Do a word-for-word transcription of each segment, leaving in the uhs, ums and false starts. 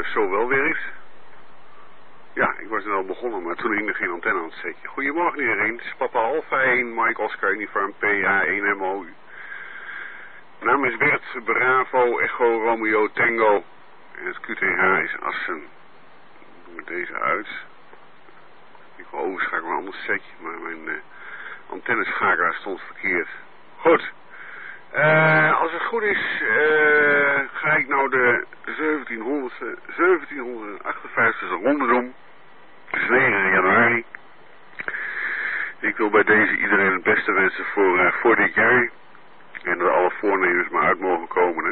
uh, zo wel werkt. Ja, ik was er al begonnen, maar toen ging er geen antenne aan het setje. Goedemorgen iedereen, het is Papa Alpha één, Mike Oscar Uniform P H één M O. Mijn naam is Bert, Bravo, Echo, Romeo, Tango. En het Q T H is Assen. Doen we deze uit. Ik wil overschakelen naar een ander setje, maar mijn uh, antenneschakelaar stond verkeerd. Goed. Uh, als het goed is, uh, ga ik nou de zeventienhonderdste, zeventienhonderdachtenvijftigste ronde doen. Het is negen januari. Ik wil bij deze iedereen het beste wensen voor, uh, voor dit jaar. En dat alle voornemens maar uit mogen komen. Hè.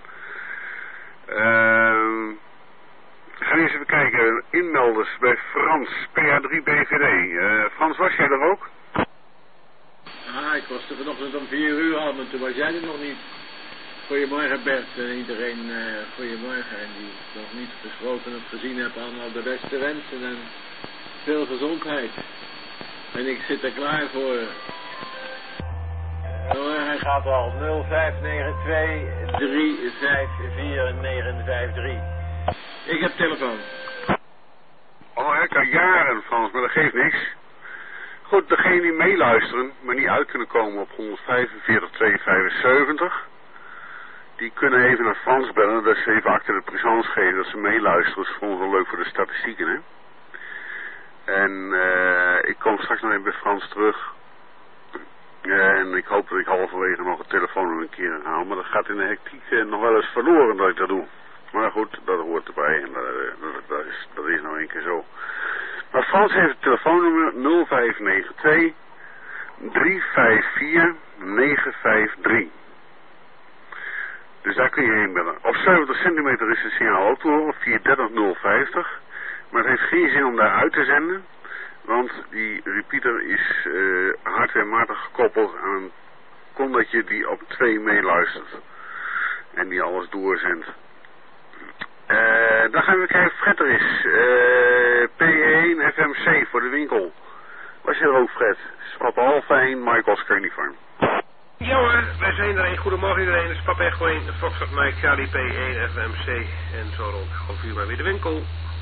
Uh, we gaan eens even kijken. Inmelders bij Frans, P H drie B V D. Uh, Frans, was jij er ook? Ah, ik was er vanochtend om vier uur al, maar toen was jij er nog niet. Goedemorgen Bert en iedereen, uh, goedemorgen. En die ik nog niet gesproken of gezien heb, allemaal de beste wensen en veel gezondheid. En ik zit er klaar voor. Hoor, hij gaat al nul vijf negen twee drie vijf vier negen vijf drie. Ik heb telefoon. Oh, ik kan jaren Frans, maar dat geeft niks. Goed, degene die meeluisteren, maar niet uit kunnen komen op honderdvijfenveertig tweehonderdvijfenzeventig, die kunnen even naar Frans bellen, dat ze even acte de présence geven, dat ze meeluisteren. Dat is voor ons wel leuk voor de statistieken, hè. En uh, ik kom straks nog even bij Frans terug. En ik hoop dat ik halverwege nog het telefoon een keer haal, maar dat gaat in de hectiek uh, nog wel eens verloren dat ik dat doe. Maar goed, dat hoort erbij en dat, uh, dat, is, dat is nou een keer zo. Maar Frans heeft het telefoonnummer nul vijf negen twee drie vijf vier negen vijf drie. Dus daar kun je heen bellen. Op zeventig centimeter is het signaal ook te horen, vierhonderddertig nul vijftig. Maar het heeft geen zin om daar uit te zenden. Want die repeater is uh, hardwarematig gekoppeld aan een kondetje die op twee meeluistert. En die alles doorzendt. Uh, dan gaan we kijken of Fred er is. Uh, P één F M C voor de winkel. Was je er ook, Fred? Papa Alpha één, Mike Oscar Uniform. Ja hoor, wij zijn er een. Goedemorgen iedereen. Het is Papa Echo één, Foxtrot Mike, Charlie P één F M C. En zo rond half uur maar weer de winkel.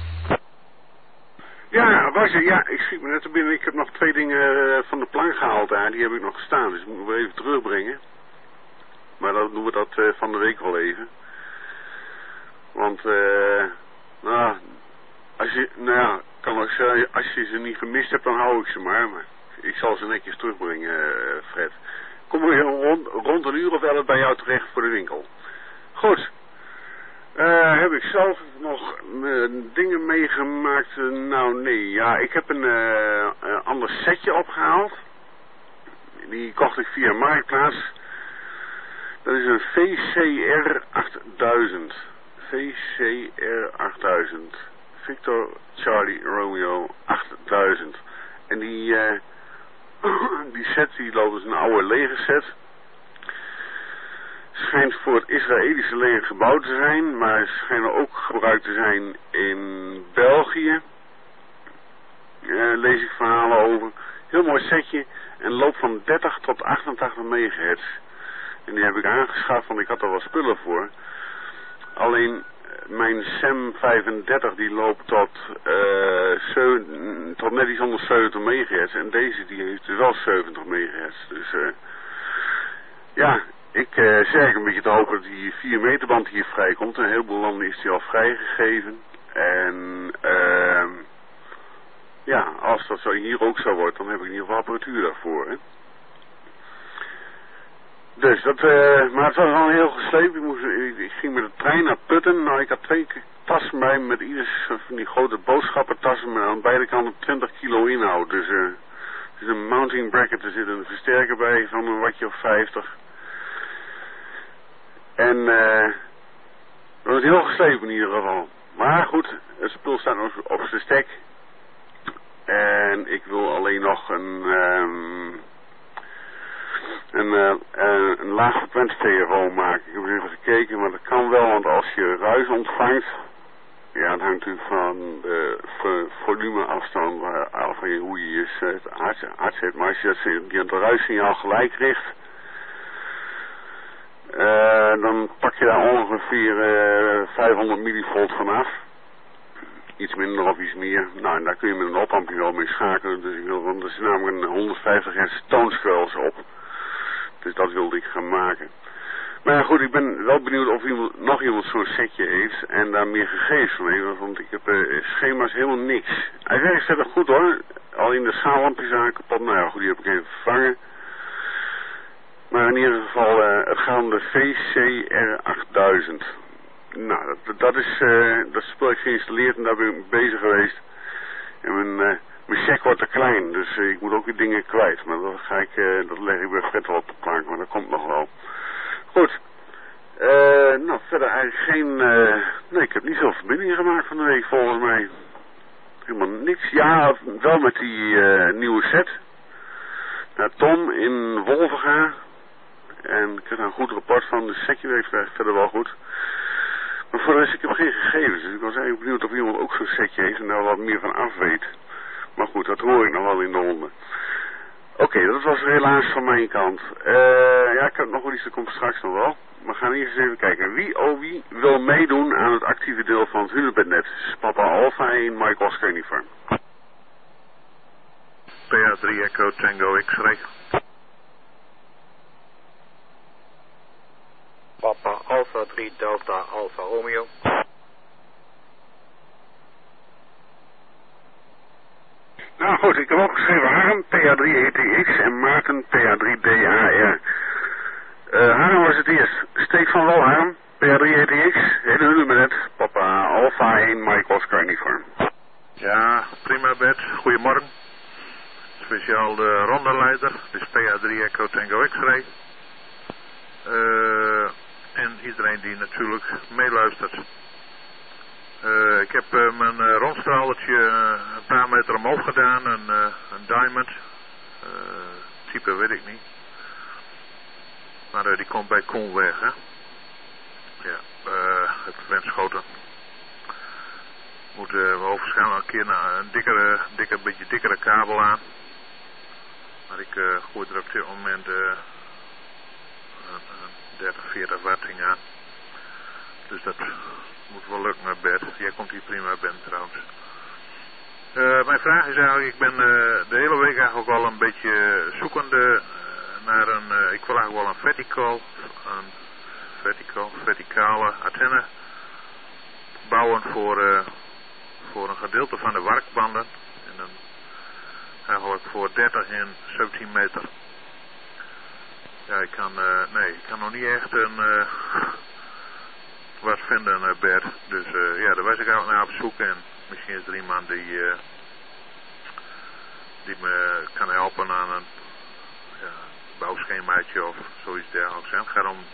Ja, was je? Ja, ik schiet me net er binnen. Ik heb nog twee dingen uh, van de plank gehaald daar. Die heb ik nog gestaan, dus ik moet nog even terugbrengen. Maar dan doen we dat uh, van de week wel even. Want, uh, nou, als je, nou ja, kan ook zeggen, als je ze niet gemist hebt, dan hou ik ze maar. Maar ik zal ze netjes terugbrengen, uh, Fred. Kom weer rond, rond een uur of elf bij jou terecht voor de winkel. Goed. Uh, heb ik zelf nog uh, dingen meegemaakt? Uh, nou, nee. Ja, ik heb een uh, uh, ander setje opgehaald. Die kocht ik via Marktplaats. Dat is een V C R achtuizend. V C R achtuizend. Victor Charlie Romeo achtuizend. En die, uh, die set die loopt dus een oude legerset. Schijnt voor het Israëlische leger gebouwd te zijn, maar schijnt ook gebruikt te zijn in België. Uh, lees ik verhalen over. Heel mooi setje en loopt van dertig tot achtentachtig megahertz. En die heb ik aangeschaft, want ik had er wel spullen voor. Alleen mijn SAM vijfendertig die loopt tot, uh, zeven, tot net iets onder zeventig megahertz. En deze die heeft dus wel zeventig megahertz. Dus uh, ja, ik uh, zeg een beetje te hopen dat die vier meter band hier vrijkomt. In een heleboel landen is die al vrijgegeven. En uh, ja, als dat zo hier ook zo wordt, dan heb ik in ieder geval apparatuur daarvoor. Hè. Dus dat, uh, maar het was wel heel geslepen. Ik, moest, ik, ik ging met de trein naar Putten. Nou, ik had twee tassen bij me met ieders van die grote boodschappentassen met aan beide kanten twintig kilo inhoud. Dus uh, er zit een mounting bracket, er zit een versterker bij van een wattje of vijftig. En uh, dat was heel geslepen in ieder geval. Maar goed, het spul staat nog op zijn stek. En ik wil alleen nog een... Um, een, uh, uh, een laagfrequentie telefoon maken. Ik heb eens even gekeken, maar dat kan wel, want als je ruis ontvangt, ja, het hangt natuurlijk van de vo volumeafstand af van je, hoe je je hart, hart zet, maar als je die het ruissignaal gelijk richt, uh, dan pak je daar ongeveer uh, vijfhonderd millivolt vanaf. iets minder of iets meer. Nou, en daar kun je met een oplampje wel mee schakelen. Dus ik wil, want er is namelijk een honderdvijftig hertz toonschuils op. Dus dat wilde ik gaan maken. Maar ja, goed, ik ben wel benieuwd of iemand, nog iemand zo'n setje heeft en daar meer gegevens van heeft. Want ik heb uh, schema's helemaal niks. Hij werkt verder goed hoor. Alleen de schaallampjes zijn kapot. Nou ja, goed, die heb ik even vervangen. Maar in ieder geval, uh, het gaat om de V C R achttduizend. Nou, dat, dat is, uh, dat spel ik geïnstalleerd en daar ben ik mee bezig geweest. En mijn, uh, mijn check wordt te klein, dus uh, ik moet ook weer dingen kwijt. Maar dat ga ik, uh, dat leg ik bij Fred wel op de plank, maar dat komt nog wel. Goed. Uh, nou, verder eigenlijk geen, uh, nee, ik heb niet zoveel verbindingen gemaakt van de week volgens mij. Helemaal niks. Ja, wel met die uh, nieuwe set. Naar Tom in Wolvenga. En ik heb daar een goed rapport van, dus setje werkt verder wel goed. Maar voor de rest, ik heb geen gegevens, dus ik was eigenlijk benieuwd of iemand ook zo'n setje heeft en daar wat meer van af weet. Maar goed, dat hoor ik nog wel in de ronde. Oké, okay, dat was helaas van mijn kant. Uh, ja, ik heb nog wel iets, dat komt straks nog wel. We gaan eerst eens even kijken. Wie, oh wie, wil meedoen aan het actieve deel van het Hunebednet? Papa Alpha één, Mike Oscar Uniform. P A drie Echo Tango X-ray. Papa Alpha drie Delta Alpha Romeo. Nou goed, ik heb opgeschreven Harm, P A drie E T X en Maarten, P A drie D A R. Uh, Harm was het eerst. Steek van wel Harm, P A drie E T X, hele Hunebednet, Papa Alpha één, Mike Oscar Uniform. Ja, prima Bert, goedemorgen. Speciaal de rondeleider, dus P A drie Echo Tango X-ray. Uh, en iedereen die natuurlijk meeluistert. Uh, ik heb uh, mijn uh, rondstraaltje uh, een paar meter omhoog gedaan, een, uh, een diamond. Uh, type weet ik niet. Maar uh, die komt bij Koen weg, hè. Ja, uh, het Wenschoten. Moeten uh, we waarschijnlijk een keer naar een dikkere, dikke, beetje dikkere kabel aan. Maar ik uh, gooi er op dit moment uh, dertig, veertig watting aan. Dus dat moet wel lukken met Bert. Jij komt hier prima Ben trouwens. Uh, mijn vraag is eigenlijk, ik ben uh, de hele week eigenlijk al een beetje zoekende uh, naar een, uh, ik wil eigenlijk wel een vertical, een vertical, verticale antenne bouwen voor, uh, voor een gedeelte van de warkbanden. En dan eigenlijk voor dertig en zeventien meter. Ja, ik kan, uh, nee, ik kan nog niet echt een, uh, wat vinden, uh, Bert. Dus uh, ja, daar was ik eigenlijk naar op zoek en misschien is er iemand die, uh, die me kan helpen aan een ja, bouwschemaatje of zoiets dergelijks. Het gaat om,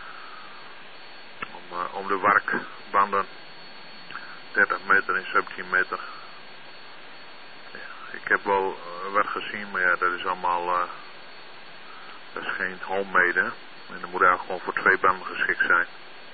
om, uh, om de warkbanden, dertig meter en zeventien meter. Ja, ik heb wel uh, wat gezien, maar ja, dat is allemaal... Uh, Dat is geen homemade, hè. En dat moet eigenlijk gewoon voor twee banden geschikt zijn.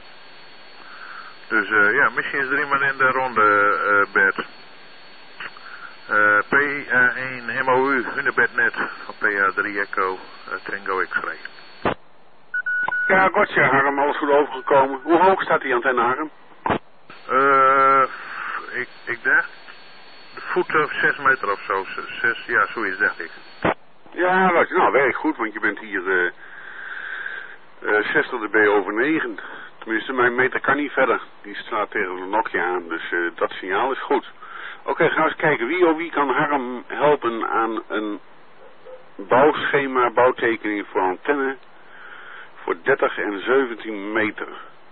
Dus uh, ja, misschien is er iemand in de ronde, uh, Bert. Uh, P A één M O U, Hunebednet van P A drie Echo uh, Tango X-ray. Ja, gotcha, Harm, alles goed overgekomen. Hoe hoog staat die antenne, Harm? Uh, ik, ik dacht, de voet of zes meter of zo. Zes, ja, zoiets dacht ik. Ja, dat, nou, werkt goed, want je bent hier uh, uh, zestig dB over negen. Tenminste, mijn meter kan niet verder. Die slaat tegen een Nokia aan, dus uh, dat signaal is goed. Oké, okay, gaan we eens kijken. Wie of wie kan Harm helpen aan een bouwschema, bouwtekening voor antenne voor dertig en zeventien meter.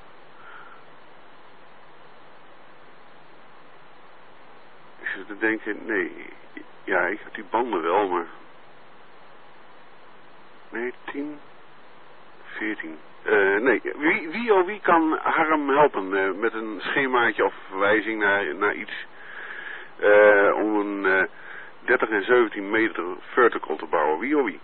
Ik zit te denken, nee, ja, ik heb die banden wel, maar... Nee, tien, veertien. Uh, nee, wie, wie of wie kan Harm helpen uh, met een schemaatje of verwijzing naar, naar iets uh, om een uh, dertig en zeventien meter vertical te bouwen? Wie of wie?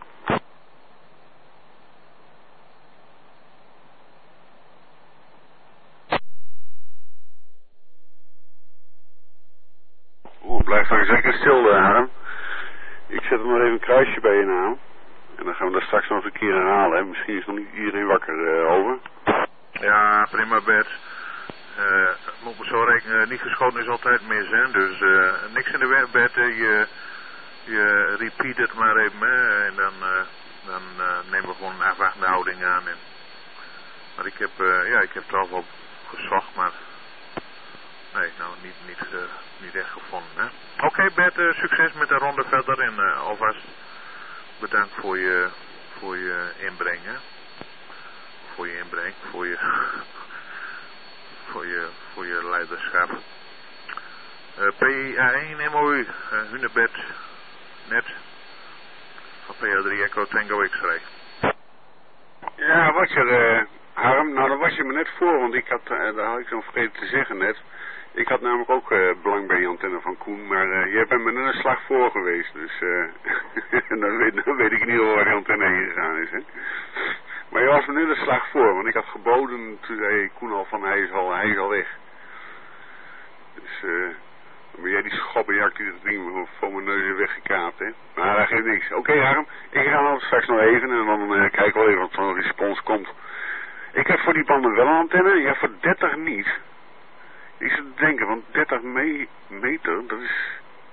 Oeh, blijf maar zeker stil, uh, Harm. Ik zet er nog even een kruisje bij je naam. En dan gaan we dat straks nog een keer herhalen. Hè. Misschien is nog niet iedereen wakker uh, over. Ja, prima Bert. Uh, moet me zo rekenen, niet geschoten is altijd mis, hè. Dus uh, niks in de weg, Bert. Je, je repeat het maar even, hè. En dan, uh, dan uh, nemen we gewoon een afwachtende houding aan. En, maar ik heb, uh, ja, ik heb het al wel gezocht, maar nee, nou niet, niet, uh, niet echt gevonden, hè. Oké, okay, Bert, uh, succes met de ronde verder en uh, alvast bedankt voor je, voor je inbreng, hè. Voor je inbreng, voor je, voor je, voor je leiderschap. Uh, P A één M O U, uh, Hunebed, net, van P A drie Echo Tango X-ray. Ja, wat je, uh, Harm, nou daar was je me net voor, want ik had, uh, daar had ik zo'n vergeten te zeggen net. Ik had namelijk ook uh, belang bij je antenne van Koen, maar uh, jij bent me net een slag voor geweest, dus uh, dan, weet, dan weet ik niet waar je antenne heen gegaan is, hè. Maar je was me net een slag voor, want ik had geboden, toen zei Koen al van hij is al, hij is al weg. Dus uh, dan ben jij die schobbenjak die dat ding voor mijn neus heeft weggekaapt, hè. Maar dat geeft niks. Oké, okay, Harm, ik ga dan straks nog even en dan uh, kijken we wel even wat zo'n respons komt. Ik heb voor die banden wel een antenne, ja voor dertig niet. Ik zit te denken, want dertig me meter, dat is...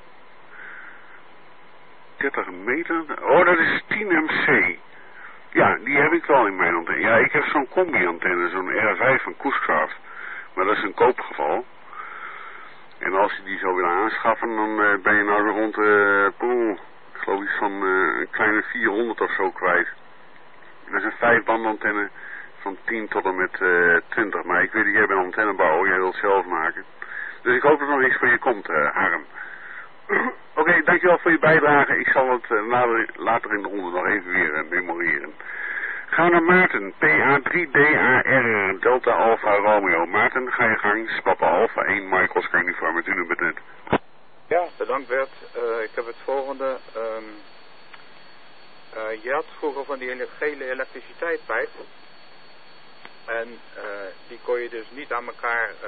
dertig meter? Oh, dat is tien M C. Ja, die heb ik wel in mijn antenne. Ja, ik heb zo'n combi-antenne, zo'n R vijf van Koescraft. Maar dat is een koopgeval. En als je die zou willen aanschaffen, dan uh, ben je nou weer rond, uh, poeh, ik geloof iets van uh, een kleine vierhonderd of zo kwijt. Dat is een vijfbandantenne van tien tot en met uh, twintig. Maar ik weet dat jij bent antennebouwer, jij wilt het zelf maken. Dus ik hoop dat er nog iets van je komt, uh, Harm. Oké, okay, dankjewel voor je bijdrage. Ik zal het uh, later, later in de ronde nog even weer uh, memoreren. Gaan we naar Maarten. P A drie D A R Delta Alpha Romeo. Maarten, ga je gang. Papa Alpha één Michael Oscar uniform met u nu benet. Ja, bedankt Bert. Uh, ik heb het volgende. Um, uh, je had vroeger van die gele elektriciteitspijp. En uh, die kon je dus niet aan elkaar... Uh,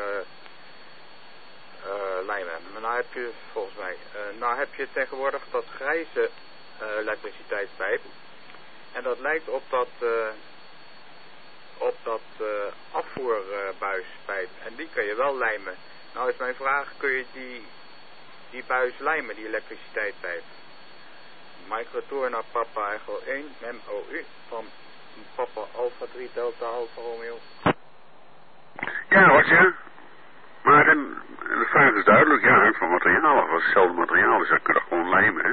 Uh, lijmen. Maar nou heb je volgens mij, uh, nou heb je tegenwoordig dat grijze uh, elektriciteitspijp. En dat lijkt op dat, uh, op dat uh, afvoerbuispijp. Uh, en die kun je wel lijmen. Nou is mijn vraag, kun je die, die buis lijmen, die elektriciteitspijp? Microtour naar Papa Echo één, M O U, van Papa Alpha drie Delta Alpha Romeo. Ja, wat je? Maar de, de vraag is duidelijk, ja, van materiaal, of was hetzelfde materiaal, dus dat kun je gewoon lijmen, hè.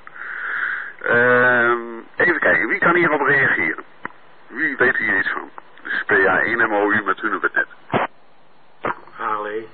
Uh, even kijken, wie kan hierop reageren? Wie weet hier iets van? Dus P A één M O U met hun net. Allee.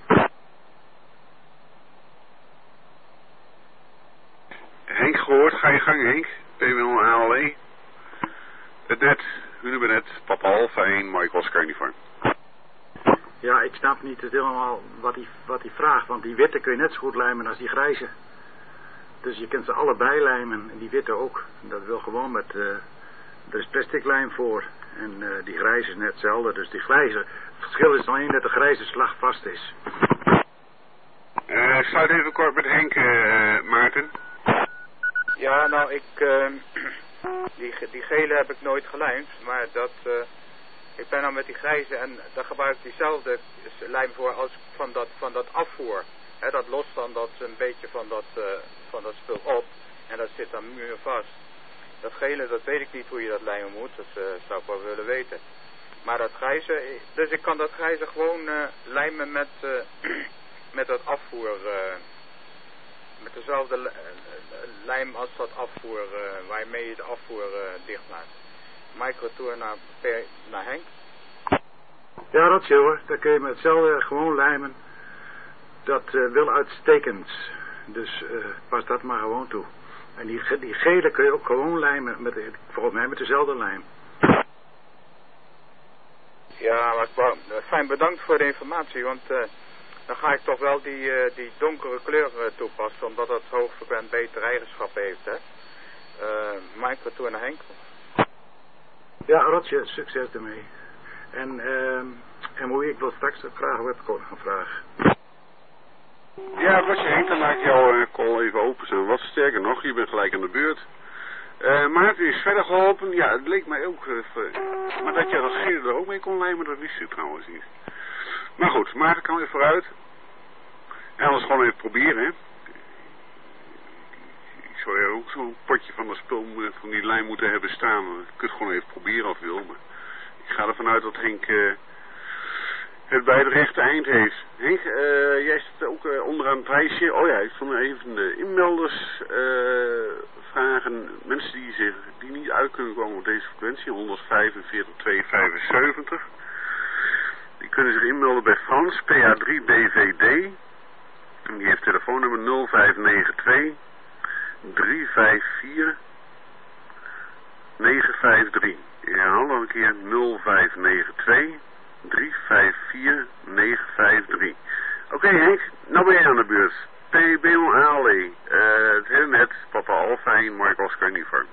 Henk gehoord, ga je gang Henk. P W N A L E. Het net, hun net, Papa Alpha één, Michael Oscar uniform. Ja, ik snap niet het helemaal wat hij wat hij vraagt, want die witte kun je net zo goed lijmen als die grijze. Dus je kunt ze allebei lijmen, en die witte ook. Dat wil gewoon met, uh, er is plastic lijm voor. En uh, die grijze is net hetzelfde, dus die grijze, het verschil is alleen dat de grijze slag vast is. Uh, sluit even kort met Henk, uh, Maarten. Ja, nou ik, uh, die, die gele heb ik nooit gelijmd, maar dat... Uh, Ik ben nou met die grijze en daar gebruik ik diezelfde lijm voor als van dat, van dat afvoer. He, dat lost dan dat een beetje van dat, uh, van dat spul op en dat zit dan muur vast. Dat gele, dat weet ik niet hoe je dat lijmen moet, dat uh, zou ik wel willen weten. Maar dat grijze, dus ik kan dat grijze gewoon uh, lijmen met, uh, met dat afvoer, uh, met dezelfde uh, lijm als dat afvoer, uh, waarmee je de afvoer uh, dicht maakt. Microtour naar, naar Henk. Ja, dat is hoor. Daar kun je met hetzelfde gewoon lijmen. Dat uh, wil uitstekend. Dus uh, pas dat maar gewoon toe. En die, die gele kun je ook gewoon lijmen. Met, volgens mij met dezelfde lijm. Ja, maar ik wou, fijn bedankt voor de informatie. Want uh, dan ga ik toch wel die, uh, die donkere kleur uh, toepassen. Omdat het hoogfrequent betere eigenschappen heeft. Hè? Uh, Microtour naar Henk. Ja, Rotje, succes ermee. En, uh, en hoe ik wil straks vragen, hoe heb ik ook nog een vraag? Ja, Rotje Henk, dan laat ik jouw uh, call even openstaan. Wat sterker nog, je bent gelijk aan de beurt. Uh, Maarten is verder geholpen. Ja, het leek mij ook... Uh, maar dat je dat gele er ook mee kon lijmen, dat wist je trouwens niet. Maar goed, Maarten kan weer vooruit. En anders gewoon even proberen, hè. Ik zou er ook zo'n potje van dat spul van die lijn moeten hebben staan. Je kunt het gewoon even proberen als wil. Maar ik ga ervan uit dat Henk uh, het bij het rechte eind heeft. Henk, uh, jij zit ook uh, onderaan het lijstje. Oh ja, ik vond even de inmelders uh, vragen. Mensen die, zich, die niet uit kunnen komen op deze frequentie. honderdvijfenveertig tweehonderdvijfenzeventig. Die kunnen zich inmelden bij Frans, P A drie B V D. En die heeft telefoonnummer nul vijf negen twee drie vijf vier negen vijf drie. Ik herhaal nog een keer nul vijf negen twee drie vijf vier negen vijf drie. Oké okay, Henk, nou ben je aan de beurt. P B O A L E, uh, het hele net, Papa Alpha één, Mark Oscar Uniform.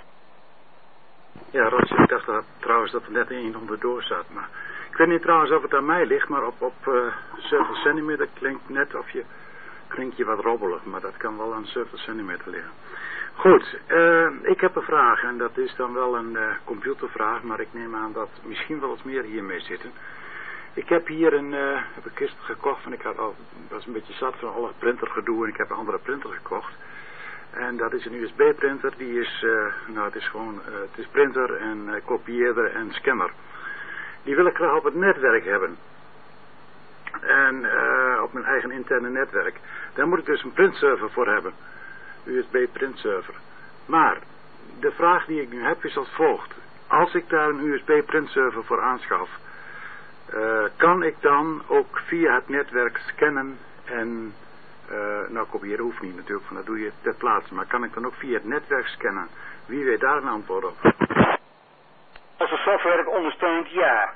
Ja, Roger, ik dacht dat, trouwens dat er net één onderdoor zat, maar ik weet niet trouwens of het aan mij ligt, maar op, op uh, zeven centimeter klinkt net of je, klinkt je wat robbelig, maar dat kan wel aan zeven centimeter liggen. Goed, uh, ik heb een vraag en dat is dan wel een uh, computervraag, maar ik neem aan dat misschien wel eens meer hiermee zitten. Ik heb hier een, uh, heb een kist gekocht en ik had al, was een beetje zat van alle printergedoe en ik heb een andere printer gekocht. En dat is een U S B printer, die is, uh, nou het is gewoon, uh, het is printer en uh, kopieerder en scanner. Die wil ik graag op het netwerk hebben. En uh, op mijn eigen interne netwerk. Daar moet ik dus een printserver voor hebben. U S B printserver. Maar de vraag die ik nu heb is als volgt. Als ik daar een U S B printserver voor aanschaf, uh, kan ik dan ook via het netwerk scannen en, uh, nou kopiëren hoeft niet natuurlijk, van dat doe je ter plaatse. Maar kan ik dan ook via het netwerk scannen? Wie weet daar een antwoord op? Als de software het ondersteunt, ja.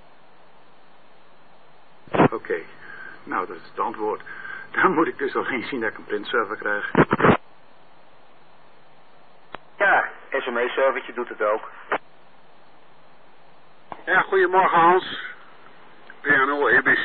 Oké, okay. Nou dat is het antwoord. Dan moet ik dus alleen zien dat ik een printserver krijg. Ja, S M E-servertje doet het ook. Ja, goedemorgen Hans. P A nul E B C.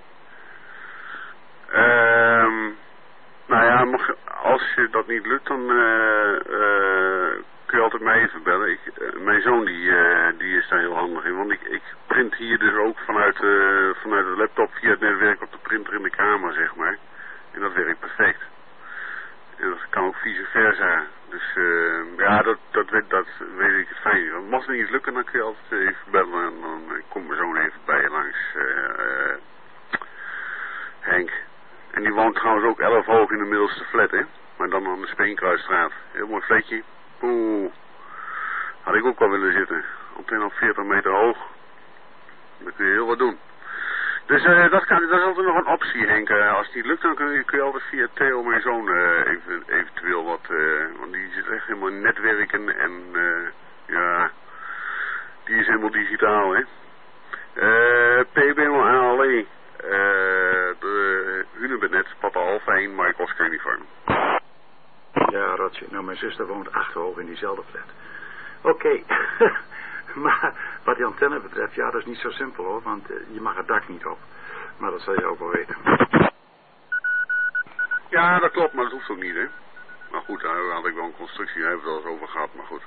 Ehm, nou ja, mag, als je dat niet lukt, dan uh, uh, kun je altijd mij even bellen. Ik, uh, mijn zoon die, uh, die is daar heel handig in, want ik, ik print hier dus ook vanuit, uh, vanuit de laptop via het netwerk op de printer in de kamer, zeg maar. En dat werkt perfect. En dat kan ook vice versa. Dus uh, ja, dat, dat, weet, dat weet ik het fijn. Want mocht het niet lukken, dan kun je altijd even bellen en dan uh, komt mijn zoon even bij je langs. Uh, uh, Henk. En die woont trouwens ook elf hoog in de middelste flat, hè. Maar dan aan de Speenkruisstraat. Heel mooi flatje. Oeh. Had ik ook wel willen zitten. Omtrent op veertig meter hoog. Dan kun je heel wat doen. Dus uh, dat, kan, dat is altijd nog een optie, Henk. Uh, als het niet lukt, dan kun je, kun je altijd via Theo, mijn zoon, uh, even, eventueel wat... Uh, want die zit echt helemaal in netwerken en... Uh, ja... Die is helemaal digitaal, hè. Uh, P B O A L E. Uh, de Hunebednet, Papa Alpha één, Mike Oscar Uniform. Ja, Roger. Nou, mijn zuster woont achterhoog in diezelfde flat. Oké. Okay. Maar wat die antenne betreft, ja, dat is niet zo simpel hoor, want uh, je mag het dak niet op. Maar dat zal je ook wel weten. Ja, dat klopt, maar dat hoeft ook niet, hè. Maar goed, daar had ik wel een constructie, daar hebben we het wel eens over gehad, maar goed.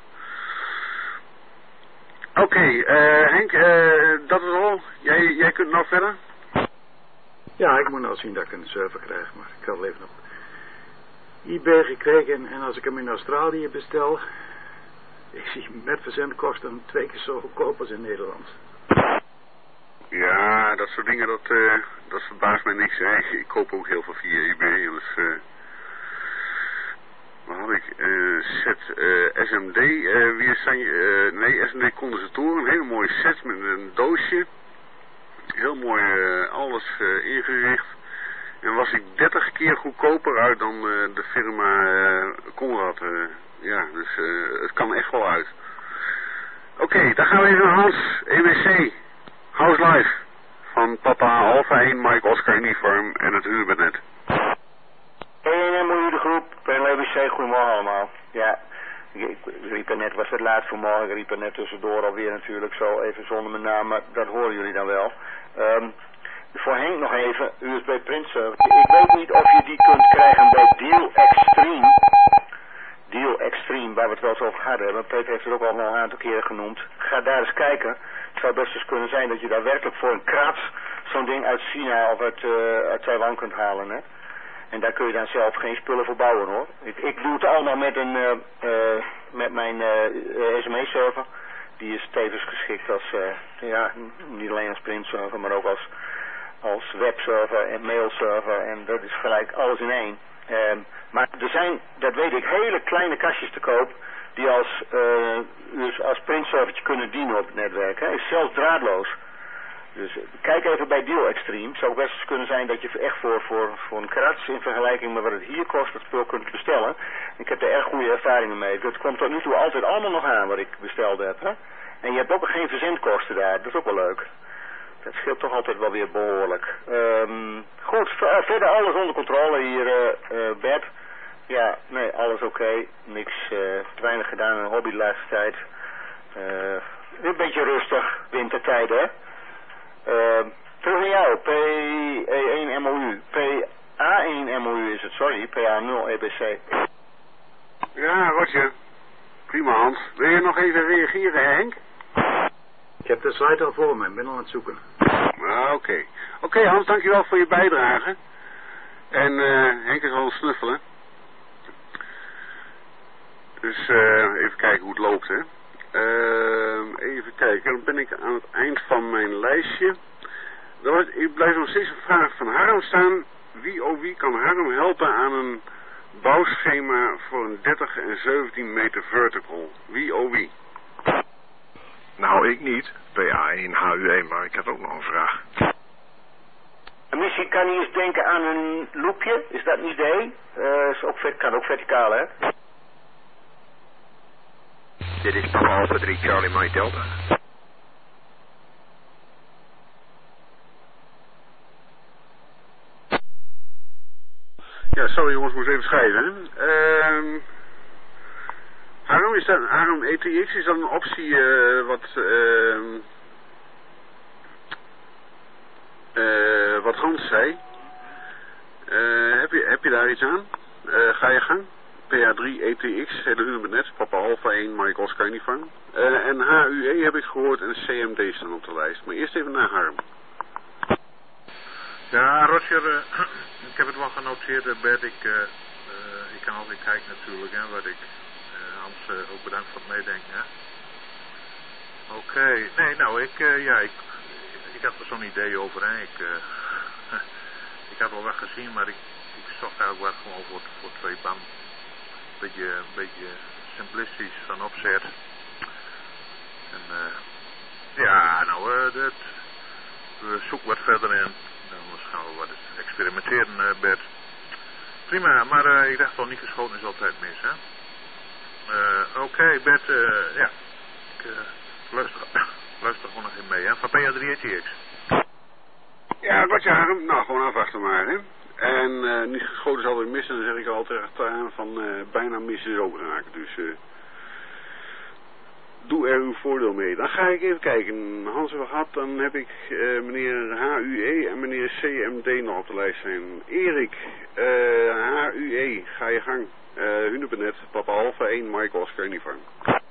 Oké, okay, uh, Henk, uh, dat is al. Jij, jij kunt nou verder? Ja, ik moet nou zien dat ik een server krijg, maar ik had even nog eBay gekregen en als ik hem in Australië bestel... Ik zie met verzendkosten twee keer zo goedkoop als in Nederland. Ja, dat soort dingen, dat, uh, dat verbaast mij niks. Hè. Ik koop ook heel veel via eBay. Dus, uh, wat had ik? Uh, set uh, S M D. Uh, wie is zijn, uh, nee, S M D condensatoren. Een hele mooie set met een doosje. Heel mooi uh, alles uh, ingericht. En was ik dertig keer goedkoper uit dan uh, de firma uh, Conrad. Uh, Ja, dus uh, het kan echt wel uit. Oké, okay, dan gaan we even naar Hans, E B C, House Life, van Papa Alpha één, Mike Oscar Uniform en het Hunebednet. één moeilijke groep, P N L E B C, goedemorgen allemaal. Ja, ik, ik riep er net, was het laat vanmorgen, ik riep er net tussendoor alweer natuurlijk zo, even zonder mijn naam, maar dat horen jullie dan wel. Um, voor Henk nog even, U S B printserver. Ik weet niet of je die kunt krijgen bij Deal Extreme. Deal Extreme, waar we het wel eens over hadden. Maar Peter heeft het ook al een aantal keren genoemd. Ga daar eens kijken. Het zou best eens kunnen zijn dat je daar werkelijk voor een krats zo'n ding uit China of uit, uh, uit Taiwan kunt halen, hè. En daar kun je dan zelf geen spullen voor bouwen, hoor. Ik, ik doe het allemaal met, een, uh, uh, met mijn uh, S M E-server. Die is tevens geschikt als, uh, ja, niet alleen als printserver, maar ook als, als webserver en mailserver. En dat is gelijk alles in één. Um, maar er zijn, dat weet ik, hele kleine kastjes te koop die als, uh, dus als printservertje kunnen dienen op het netwerk. Hè. Is zelfs draadloos. Dus kijk even bij Deal Extreme. Het zou best eens kunnen zijn dat je echt voor, voor, voor een krats in vergelijking met wat het hier kost het spul kunt bestellen. Ik heb er erg goede ervaringen mee. Het komt tot nu toe altijd allemaal nog aan wat ik besteld heb. Hè? En je hebt ook geen verzendkosten daar. Dat is ook wel leuk. Dat scheelt toch altijd wel weer behoorlijk. Um, goed, verder alles onder controle hier, uh, uh, Bert. Ja, nee, alles oké. Okay. Niks, uh, te weinig gedaan in een hobby de laatste tijd. Uh, een beetje rustig, wintertijd, hè. Uh, terug naar jou, P E één M O U. P A één M O U is het, sorry, P A nul E B C. Ja, Roger. Prima, Hans. Wil je nog even reageren, hè, Henk? Ik heb de slide al voor me, ik ben al aan het zoeken. Ah, oké. Oké, okay, Hans, dankjewel voor je bijdrage. En uh, Henk is al snuffelen. Dus uh, even kijken hoe het loopt, hè. Uh, even kijken, dan ben ik aan het eind van mijn lijstje. Ik blijf nog steeds een vraag van Harm staan. Wie oh wie kan Harm helpen aan een bouwschema voor een dertig en zeventien meter vertical? Wie oh wie? Nou, ik niet. P A één H U E, maar ik had ook nog een vraag. En misschien kan hij eens denken aan een loopje. Is dat een idee? Uh, is ook, kan ook verticaal, hè? Dit is Papa Alpha drie Charlie Mike Delta. Ja, sorry jongens, moest even schrijven. Uh, Harm, is dat, Harm E T X, is dat een optie uh, wat, uh, uh, wat Hans zei? Uh, heb, je, heb je daar iets aan? Uh, ga je gang? P A drie E T X, hele Ubernet, Papa Alpha één, Mike Oscar Uniform. Uh, en H U E heb ik gehoord en C M D staan op de lijst. Maar eerst even naar Harm. Ja, Roger, uh, ik heb het wel genoteerd, uh, Bert. Ik, uh, uh, ik kan altijd kijken natuurlijk, hè, wat ik... Uh, Hans, uh, ook bedankt voor het meedenken, hè. Oké, okay. Nee, nou, ik, uh, ja, ik, ik had er zo'n idee over, hè. Ik, uh, ik had wel wat gezien, maar ik, ik zocht eigenlijk wat gewoon voor, voor twee banden. Beetje, een beetje simplistisch van opzet. En uh, ja, nou, uh, dat, we zoeken wat verder in. Dan gaan we wat experimenteren, uh, Bert. Prima, maar uh, ik dacht wel, niet geschoten is altijd mis, hè. Uh, Oké, okay, Bert, uh, ja. Ik uh, luister, luister gewoon nog even mee, hè. Van P A drie E T X. Ja, wat je Harm, nou, gewoon afwachten maar, hè. En uh, niet geschoten is altijd missen, dan zeg ik altijd aan van uh, bijna missen is ook raken. Dus uh, doe er uw voordeel mee. Dan ga ik even kijken. Hans hebben we gehad, dan heb ik uh, meneer H U E en meneer C M D nog op de lijst zijn. Erik, uh, H U E, ga je gang. Uh, Hunebed, Papa Alpha één, Mike Oscar Uniform.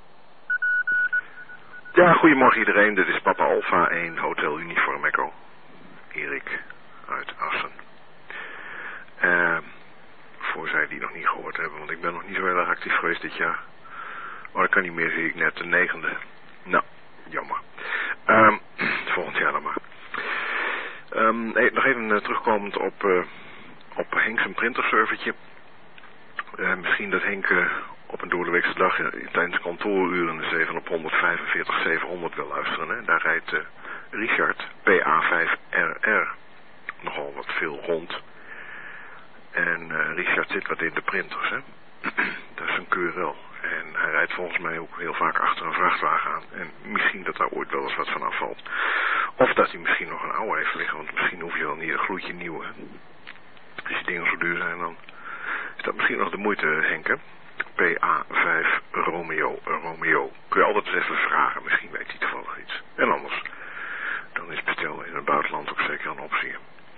Ja, goedemorgen iedereen. Dit is Papa Alpha één, Hotel Uniform Echo. Erik uit Assen. Uh, voor zij die nog niet gehoord hebben, want ik ben nog niet zo heel erg actief geweest dit jaar. Maar dat kan niet meer, zie ik net, de negende. Nou, jammer. Um, volgend jaar dan maar. Um, nee, nog even uh, terugkomend op, uh, op Henk zijn printerservertje. Uh, misschien dat Henk uh, op een doordeweekse dag uh, tijdens kantooruren dus even op honderdvijfenveertig zevenhonderd wil luisteren. Hè. Daar rijdt uh, Richard P A vijf R R nogal wat veel rond. En uh, Richard zit wat in de printers, hè. Dat is een Q R L. En hij rijdt volgens mij ook heel vaak achter een vrachtwagen aan. En misschien dat daar ooit wel eens wat van afvalt. Of dat hij misschien nog een oude heeft liggen. Want misschien hoef je wel niet een gloedje nieuw, hè. Als die dingen zo duur zijn, dan is dat misschien nog de moeite, Henk, hè. P A vijf Romeo Romeo. Kun je altijd eens even vragen. Misschien weet hij toevallig iets. En anders, dan is bestellen in het buitenland ook zeker een optie.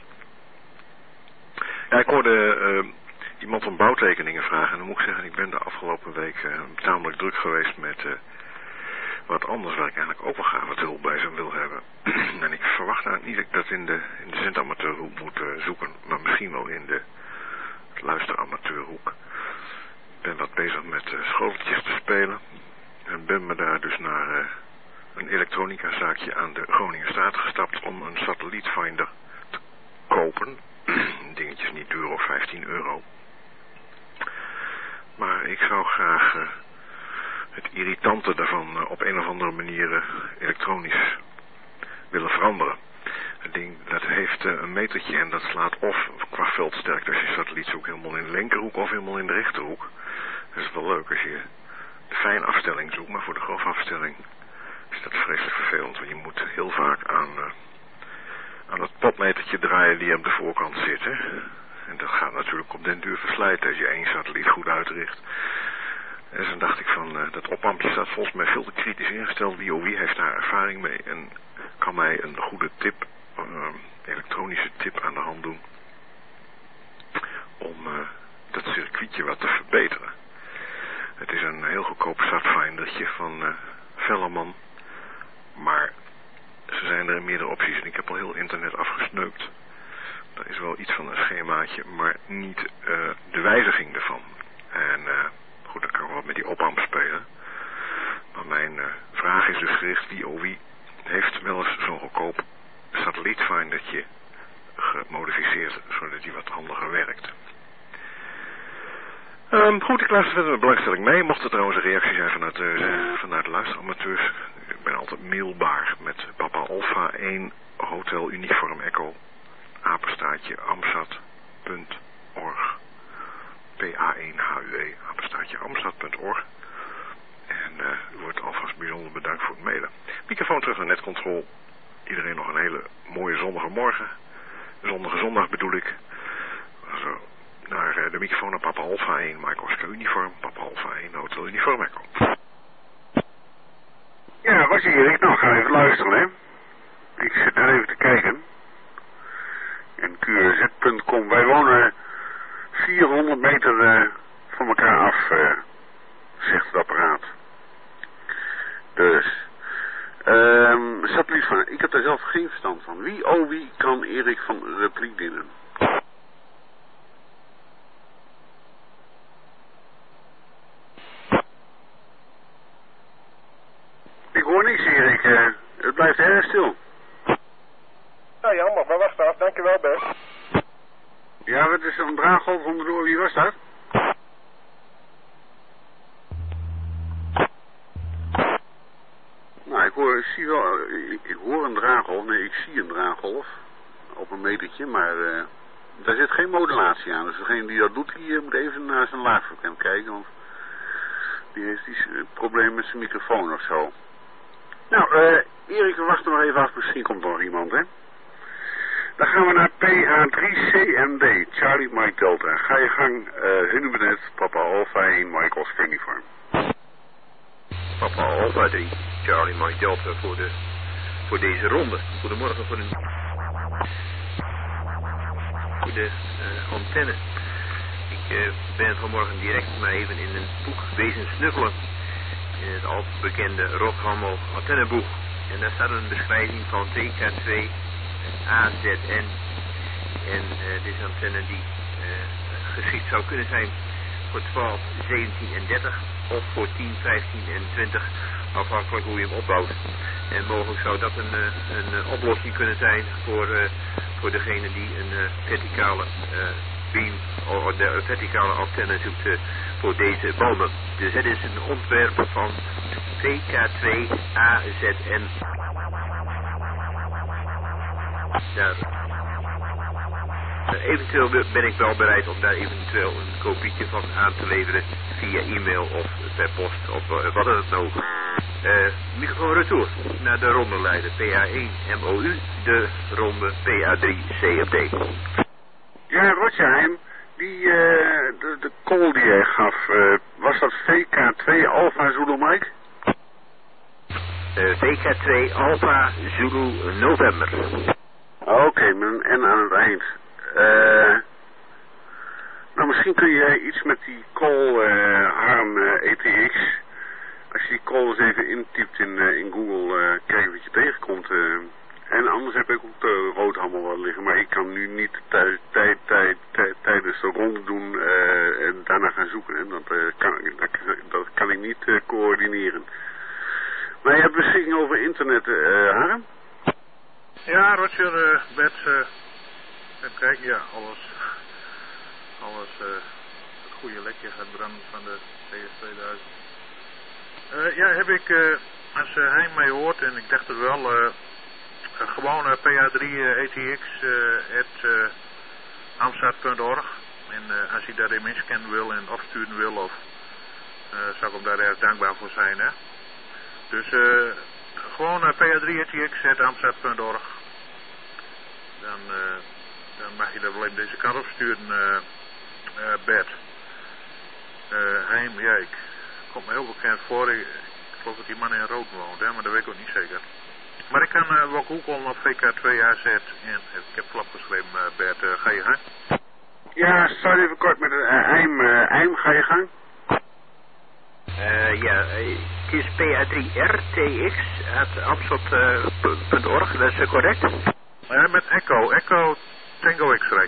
Ja, ik hoorde uh, iemand om bouwtekeningen vragen. En dan moet ik zeggen, ik ben de afgelopen week uh, tamelijk druk geweest met uh, wat anders waar ik eigenlijk ook wel graag wat hulp bij zou wil hebben. En ik verwacht eigenlijk niet dat ik dat in de, in de zendamateurhoek moet uh, zoeken, maar misschien wel in de luisteramateurhoek. Ik ben wat bezig met uh, schoteltjes te spelen en ben me daar dus naar uh, een elektronica zaakje aan de Groningenstraat gestapt om een satellietfinder te kopen. Dingetje is niet duur, of vijftien euro. Maar ik zou graag uh, het irritante daarvan uh, op een of andere manier uh, elektronisch willen veranderen. Het ding dat heeft uh, een metertje en dat slaat of qua veldsterkte als je satelliet zoekt helemaal in de linkerhoek of helemaal in de rechterhoek. Dat is wel leuk als je de fijn afstelling zoekt, maar voor de grove afstelling is dat vreselijk vervelend. Want je moet heel vaak aan, uh, aan het potmetertje draaien die op de voorkant zit. Hè? En dat gaat natuurlijk op den duur verslijten als je één satelliet goed uitricht. En toen dacht ik van, uh, dat oplampje staat volgens mij veel te kritisch ingesteld. Wie of wie heeft daar ervaring mee en kan mij een goede tip, uh, elektronische tip aan de hand doen om uh, dat circuitje wat te verbeteren. Het is een heel goedkoop satfindertje van uh, Velleman, maar ze zijn er in meerdere opties en ik heb al heel internet afgesneukt. Er is wel iets van een schemaatje, maar niet uh, de wijziging ervan. En uh, goed, dan kan ik wel met die opamp spelen. Maar mijn uh, vraag is dus gericht, wie of wie heeft wel eens zo'n goedkoop satellietfindertje gemodificeerd, zodat die wat handiger werkt. Um, goed, ik luister verder met belangstelling mee. Mocht er trouwens een reactie zijn vanuit de, vanuit de luisteramateurs. Ik ben altijd mailbaar met Papa Alpha één Hotel Uniform Echo apenstaartje amsat punt org P A één H U E apenstaartje amsat punt org. En uh, u wordt alvast bijzonder bedankt voor het mailen. Microfoon terug naar Netcontrol. Iedereen nog een hele mooie zonnige morgen. Zonnige zondag bedoel ik. Zo, naar uh, de microfoon naar Papa Alpha één Mike Oscar Uniform. Papa Alpha één Hotel Uniform Echo. Ja, was je Erik? Nou, ga even luisteren, hè. Ik zit daar even te kijken. En Q R Z punt com. Wij wonen vierhonderd meter uh, van elkaar af, uh, zegt het apparaat. Dus, um, satelliet van, ik heb daar zelf geen verstand van. Wie, oh wie, kan Erik van repliek dienen? Ik hoor niks, Erik. Uh, het blijft erg stil. Ja, jammer, maar wacht af. Dankjewel, Bert. Ja, wat is een draaggolf onderdoor? Wie was dat? Nou, ik hoor, ik zie wel, ik, ik hoor een draaggolf. Nee, ik zie een draaggolf op een metertje, maar uh, daar zit geen modulatie aan. Dus degene die dat doet, die uh, moet even naar zijn laagfrequent kijken, want die heeft iets uh, probleem met zijn microfoon of zo. Nou, uh, Erik, we wachten nog even af. Misschien komt er nog iemand, hè? Dan gaan we naar P H drie C M D, Charlie Mike Delta. Ga je gang, uh, hun benet, Papa Alpha één, Mike Oscar Uniform. Papa Alpha drie, Charlie Mike Delta voor, de, voor deze ronde. Goedemorgen voor, een, voor de uh, antenne. Ik uh, ben vanmorgen direct maar even in een boek wezen snuffelen. In het al bekende Rothammel antenneboek. En daar staat een beschrijving van T K twee A Z N. En uh, dit is een antenne die uh, geschikt zou kunnen zijn voor twaalf, zeventien en dertig. Of voor tien, vijftien en twintig. Afhankelijk hoe je hem opbouwt. En mogelijk zou dat een, uh, een uh, oplossing kunnen zijn voor, uh, voor degene die een uh, verticale uh, beam, of de verticale antenne zoekt uh, voor deze bomen. Dus het is een ontwerp van T K twee A Z N. Daar, uh, eventueel ben ik wel bereid om daar eventueel een kopietje van aan te leveren via e-mail of per post of uh, wat het nou. Uh, microfoon retour naar de ronde leiden P A één M O U, de ronde P A drie C M D. Ja, Rotsheim, die, uh, de, de call die jij gaf, uh, was dat V K twee Alpha Zulu Mike? Uh, V K twee Alpha Zulu November. Oké, okay, met een N aan het eind. Uh, nou, misschien kun jij iets met die call uh, Harm uh, E T X. Als je die call eens even intypt in, uh, in Google, uh, kijken wat je tegenkomt. Uh, en anders heb ik ook de roodhammel wel liggen, maar ik kan nu niet tij, tij, tij, tij, tijdens de ronde doen uh, en daarna gaan zoeken. Hè. Dat, uh, kan, dat, dat kan ik niet uh, coördineren. Maar je hebt beschikking over internet, uh, Harm? Ja, Roger, uh, Bert, uh, even kijken, ja, alles, alles, uh, het goede lekje gaat branden van de T S tweeduizend. Uh, ja, heb ik, uh, als uh, hij mij hoort, en ik dacht het wel, uh, uh, gewoon uh, P A drie uh, A T X uh, at uh, amstad punt org. En uh, als hij daar even inscannen wil en opsturen wil, of uh, zou ik hem daar erg dankbaar voor zijn, hè. Dus uh, gewoon uh, P A drie A T X at amstad punt org. Dan, uh, dan mag je dat wel even deze kant opsturen, uh, uh, Bert. Uh, Heim, ja, ik komt me heel bekend voor. Ik, ik geloof dat die man in rood woont, hè, maar dat weet ik ook niet zeker. Maar ik kan uh, wel googlen op V K twee A Z en ik heb flap geschreven, uh, Bert, uh, ga je gang? Ja, sorry even kort met uh, Heim, uh, Heim, ga je gang? Uh, ja, uh, het is P A drie R T X at amstad punt org, dat is uh, correct? Ja, met Echo, Echo Tango X-ray.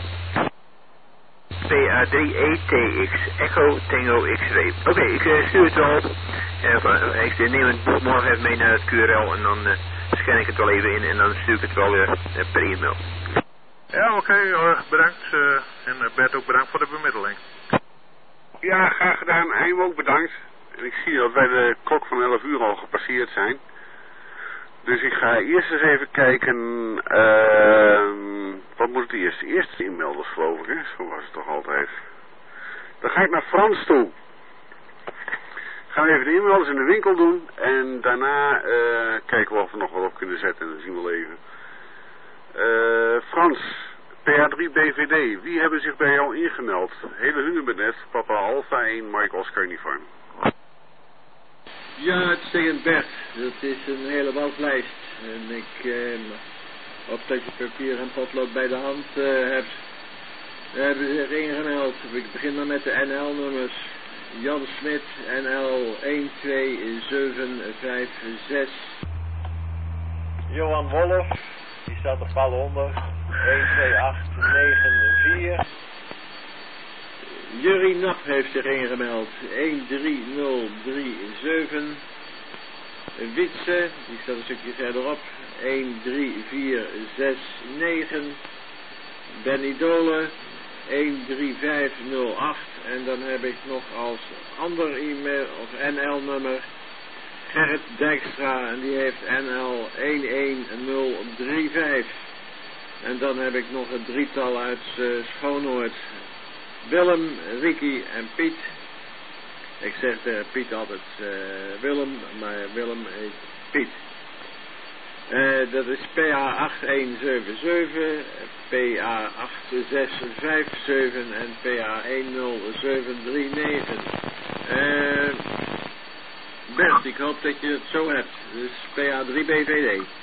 P A drie E T X, Echo Tango X-ray. Oké, okay, ik uh, stuur het wel op. Uh, ik neem het boek morgen even mee naar het Q R L en dan uh, scan ik het wel even in en dan stuur ik het wel weer uh, per e-mail. Ja, oké, okay, uh, bedankt. Uh, en uh, Bert ook bedankt voor de bemiddeling. Ja, graag gedaan. Heim ook bedankt. En ik zie dat wij de klok van elf uur al gepasseerd zijn. Dus ik ga eerst eens even kijken, uh, wat moet het eerst? Eerst de inmelders geloof ik, hè? Zo was het toch altijd. Dan ga ik naar Frans toe. Gaan we even de inmelders in de winkel doen en daarna uh, kijken we of we nog wat op kunnen zetten en dan zien we wel even. Uh, Frans, P A drie B V D, wie hebben zich bij jou ingemeld? Hele Hunebednet, Papa Alpha één, Mike Oscar Uniform. Ja, uitstekend Bert. Dat is een hele waslijst. En ik eh, hoop dat je papier en potlood bij de hand uh, hebt. We hebben zich ingemeld. Ik begin dan met de N L-nummers. Jan Smit, N L een twee zeven vijf zes. Johan Wolf, die staat op pal onder. een twee acht negen vier. Jurrie Nap heeft zich ingemeld. een drie nul drie zeven. Witse, die staat een stukje verderop. een drie vier zes negen. Benny Dolen. een drie vijf nul acht. En dan heb ik nog als ander e-mail of N L-nummer Gerrit Dijkstra. En die heeft N L een een nul drie vijf. En dan heb ik nog het drietal uit uh, Schoonoord. Willem, Ricky en Piet. Ik zeg uh, Piet altijd uh, Willem, maar Willem heet Piet. Uh, dat is P A acht een zeven zeven, P A acht zes vijf zeven en P A een nul zeven drie negen. Uh, Bert, ik hoop dat je het zo hebt. Dus P A drie B V D.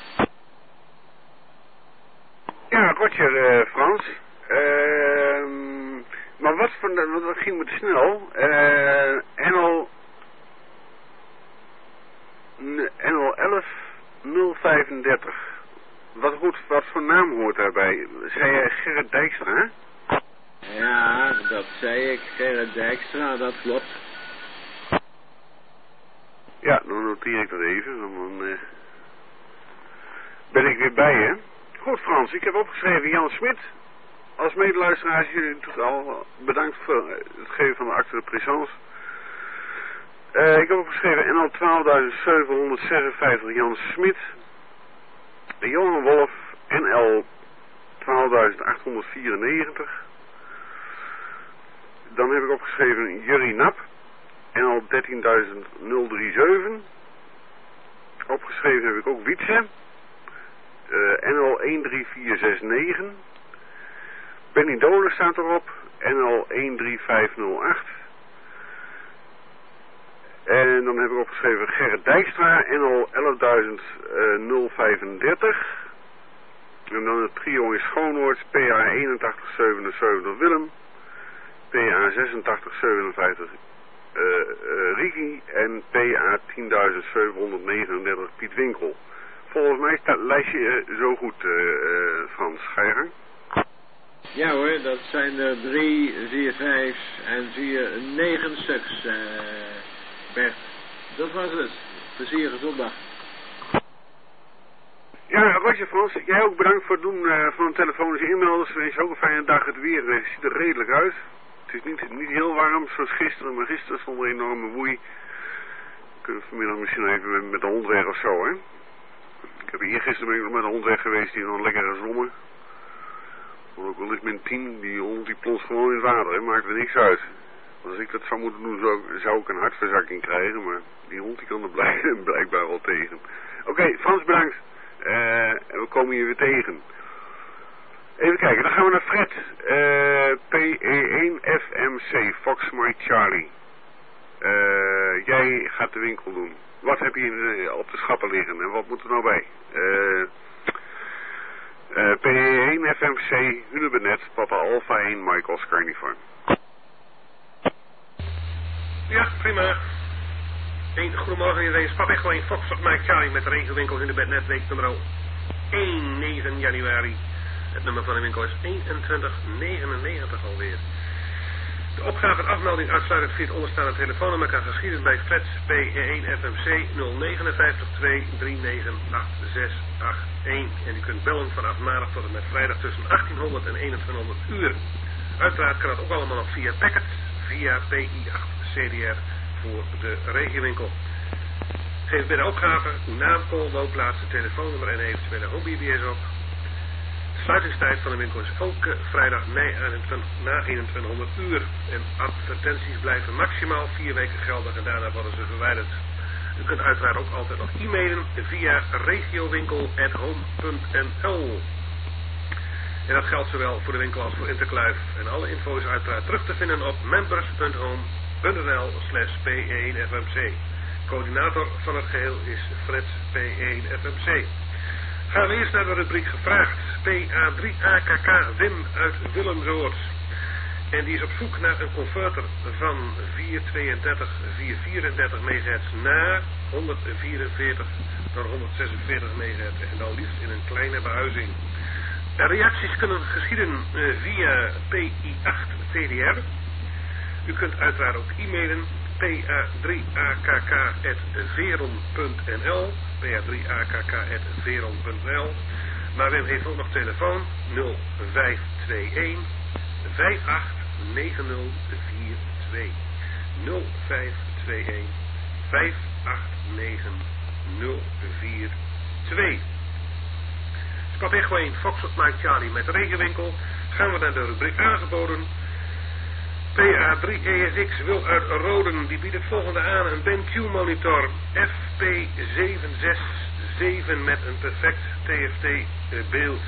Ja, Roger, uh, Frans. Uh, maar wat voor, dat ging me te snel. Uh, N L N L elf nul vijfendertig. Wat goed, wat voor naam hoort daarbij? Zei jij Gerrit Dijkstra? Ja, dat zei ik, Gerrit Dijkstra, dat klopt. Ja, dan noteer ik dat even, dan uh, ben ik weer bij je. Goed Frans, ik heb opgeschreven Jan Smit. Als medeluisteraar, jullie al bedankt voor het geven van de acte de présence. Uh, ik heb opgeschreven N L twaalf zevenhonderdzesenvijftig Jan Smit. Johan Wolf, N L twaalf achthonderdvierennegentig. Dan heb ik opgeschreven Jurrie Nap, N L dertien nul zevenendertig. Opgeschreven heb ik ook Wietse, uh, N L een drie vier zes negen. Benny Dolen staat erop, N L een drie vijf nul acht. En dan heb ik opgeschreven Gerrit Dijkstra, N L elf nul vijfendertig. En dan het trio in Schoonoord, P A eenentachtig zevenenzeventig Willem, P A zesentachtig zevenenvijftig uh, uh, Rigi en P A tien zevenhonderdnegenendertig Piet Winkel. Volgens mij staat het lijstje uh, zo goed, uh, uh, Frans. Ga je gang? Ja hoor, dat zijn er drie, zie je vijf en zie je negen stuks, uh, Bert. Dat was het. Plezierige zondag. Ja, Roger Frans, jij ook bedankt voor het doen uh, van een telefonische inmelders. Het is ook een fijne dag. Het weer uh, ziet er redelijk uit. Het is niet, niet heel warm zoals gisteren, maar gisteren stond er een enorme woei. We kunnen vanmiddag misschien even met, met de hond weg of zo, hè. Ik heb hier gisteren ben ik nog met de hond weg geweest, die nog lekker gezwommen. Want ook al is min tien, die hond die plons gewoon in het water, hè. Maakt er niks uit. Want als ik dat zou moeten doen, zou, zou ik een hartverzakking krijgen, maar die hond die kan er blijk, blijkbaar wel tegen. Oké, okay, Frans bedankt. Uh, en we komen hier weer tegen. Even kijken, dan gaan we naar Fred. Uh, P E één F M C, Fox Mike Charlie. Uh, jij gaat de winkel doen. Wat heb je in de, op de schappen liggen en wat moet er nou bij? Uh, uh, P E één F M C, Hunebednet, Papa Alpha één, Mike Oscar Uniform. Ja, prima. Een, goedemorgen iedereen, Papa Echo één, Fox Mike Charlie met de regenwinkel Hunebednet, week nummer één, negen januari. Het nummer van de winkel is eenentwintig negenennegentig alweer. De opgave en afmelding uitsluitend via het onderstaande telefoonnummer kan geschieden bij Fred P E één F M C nul vijf negen twee drie negen acht zes acht één. En u kunt bellen vanaf maandag tot en met vrijdag tussen achttienhonderd en eenentwintighonderd uur. Uiteraard kan het ook allemaal nog via Packet, via P I acht C D R voor de regiowinkel. Geef bij de opgave uw naam, call, woonplaats, telefoonnummer en eventuele home B B S op. De sluitingstijd van de winkel is elke vrijdag na eenentwintighonderd uur. En advertenties blijven maximaal vier weken geldig en daarna worden ze verwijderd. U kunt uiteraard ook altijd nog e-mailen via regiowinkel at home punt n l. En dat geldt zowel voor de winkel als voor Interkluif. En alle info is uiteraard terug te vinden op members punt home punt n l slash P E één F M C. Coördinator van het geheel is Fred P E één F M C. Gaan we eerst naar de rubriek gevraagd. P A drie A K K Wim uit Willemsoord. En die is op zoek naar een converter van vierhonderdtweeëndertig vierhonderdvierendertig megahertz naar honderdvierenveertig door honderdzesenveertig megahertz. En dan liefst in een kleine behuizing. De reacties kunnen geschieden uh, via P I acht T D R. U kunt uiteraard ook e-mailen P A drie A K K at veron punt n l P A drie A K K at veron punt n l. Maar Wim heeft ook nog telefoon nul vijf twee een vijf acht negen nul vier twee nul vijf twee een vijf acht negen nul vier twee. Papa Echo één, Foxtrot Mike Charlie met de regenwinkel. Gaan we naar de rubriek aangeboden. P A drie E S X wil uit Roden, die biedt het volgende aan. Een BenQ monitor F P zeven zes zeven met een perfect T F T beeld.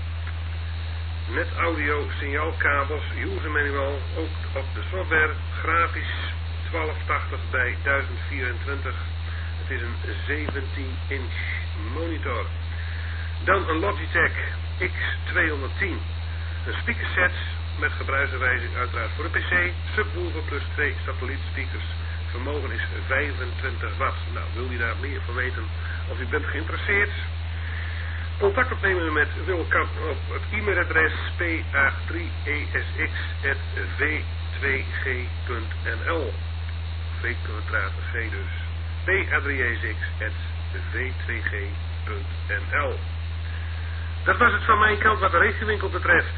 Met audio, signaalkabels, user manual, ook op de software, grafisch twaalf tachtig bij duizend vierentwintig. Het is een zeventien inch monitor. Dan een Logitech X tweehonderdtien. Een speakerset met gebruiksaanwijzing uiteraard voor de P C. Subwoofer plus twee satellietspeakers. Vermogen is vijfentwintig watt. Nou, wil u daar meer van weten of u bent geïnteresseerd? Contact opnemen met Wilkamp op het e-mailadres P A drie E S X at v twee g punt n l. V kwadraat G dus. P A drie E S X at v twee g punt n l. Dat was het van mijn kant wat de regiowinkel betreft.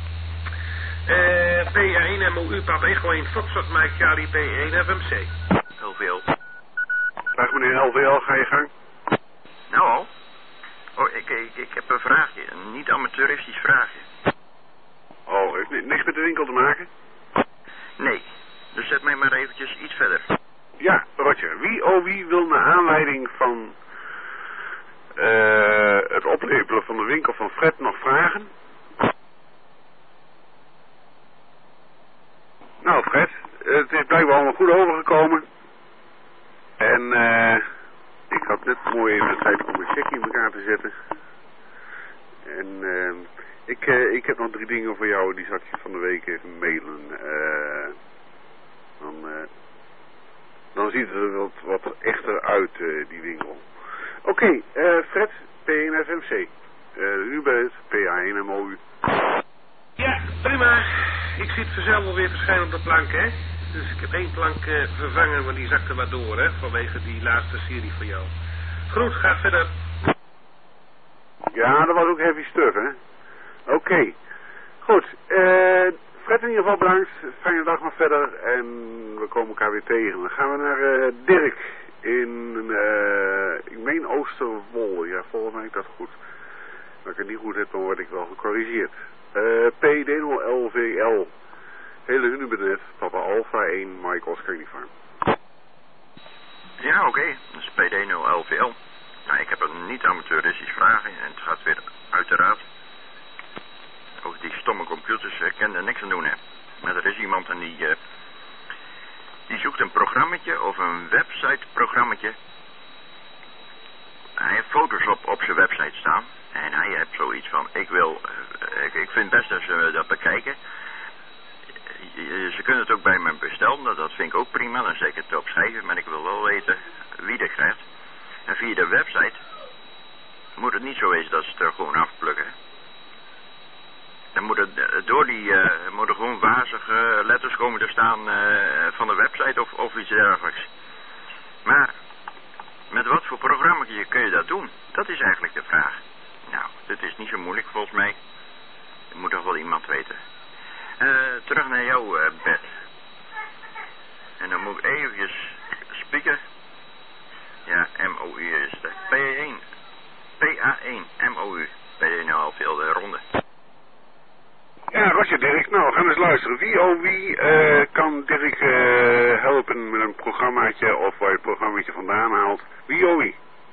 Uh, P A één M O U Papa Echo één Foxtrot Mike Charlie P één F M C. L V L. Dag meneer L V L, ga je gang. Nou al? Oh, ik, ik, ik heb een vraagje. Een niet-amateuristisch vraagje. Oh, heeft niks met de winkel te maken? Nee. Dus zet mij maar eventjes iets verder. Ja, Roger. Wie oh wie wil naar aanleiding van uh, het oplepelen van de winkel van Fred nog vragen? Nou Fred, het is blijkbaar allemaal goed overgekomen. En uh, ik had net mooi even de tijd om een checkje in elkaar te zetten. En uh, ik, uh, ik heb nog drie dingen voor jou, die zat je van de week even mailen. Uh, dan, uh, Dan ziet het er wat, wat echter uit, uh, die winkel. Oké, okay, uh, Fred, P één F M C. Uh, u bent P A één M O U. Ja, prima. Ik zie het vanzelf alweer verschijnen op de plank, hè. Dus ik heb één plank uh, vervangen, maar die zakte wat door, hè. Vanwege die laatste serie van jou. Goed, ga verder. Ja, dat was ook heavy stuff, hè. Oké. Okay. Goed, uh, Fred in ieder geval bedankt. Fijne dag nog verder. En we komen elkaar weer tegen. Dan gaan we naar uh, Dirk in, uh, ik meen Oosterwolde. Ja, volgens mij is dat goed. Als ik het niet goed heb, dan word ik wel gecorrigeerd. Uh, P D nul L V L. Hele Hunebedrijf, Papa Alpha één, Mike Oscar Uniform. Ja, oké. Okay. Dat is P D nul L V L. Nou, ik heb een niet-amateuristisch vragen en het gaat weer uiteraard over die stomme computers. Ik kan er niks aan doen, hè. Maar er is iemand en die, uh, die zoekt een programmaatje of een website-programmaatje. Hij heeft foto's op, op zijn website staan. En hij heeft zoiets van, ik wil, uh, ik, ik vind best dat ze dat bekijken. Ze kunnen het ook bij me bestellen, dat vind ik ook prima. Dan zet ik het opschrijven, maar ik wil wel weten wie dat krijgt. En via de website moet het niet zo wezen dat ze het er gewoon afplukken. Dan moet het door die, uh, moeten gewoon wazige letters komen te staan uh, van de website of, of iets dergelijks. Maar met wat voor programma kun je dat doen? Dat is eigenlijk de vraag. Nou, dit is niet zo moeilijk volgens mij. Dat moet toch wel iemand weten. Uh, terug naar jou, uh, Bert. En dan moet ik eventjes spieken. Ja, M O U is het. P één. P A één M O U. P één al veel de ronde. Ja, Roger, Dirk. Nou, we gaan eens luisteren. Wie oh wie uh, kan Dirk uh, helpen met een programmaatje of waar je het programmaatje vandaan haalt? Wie oh wie?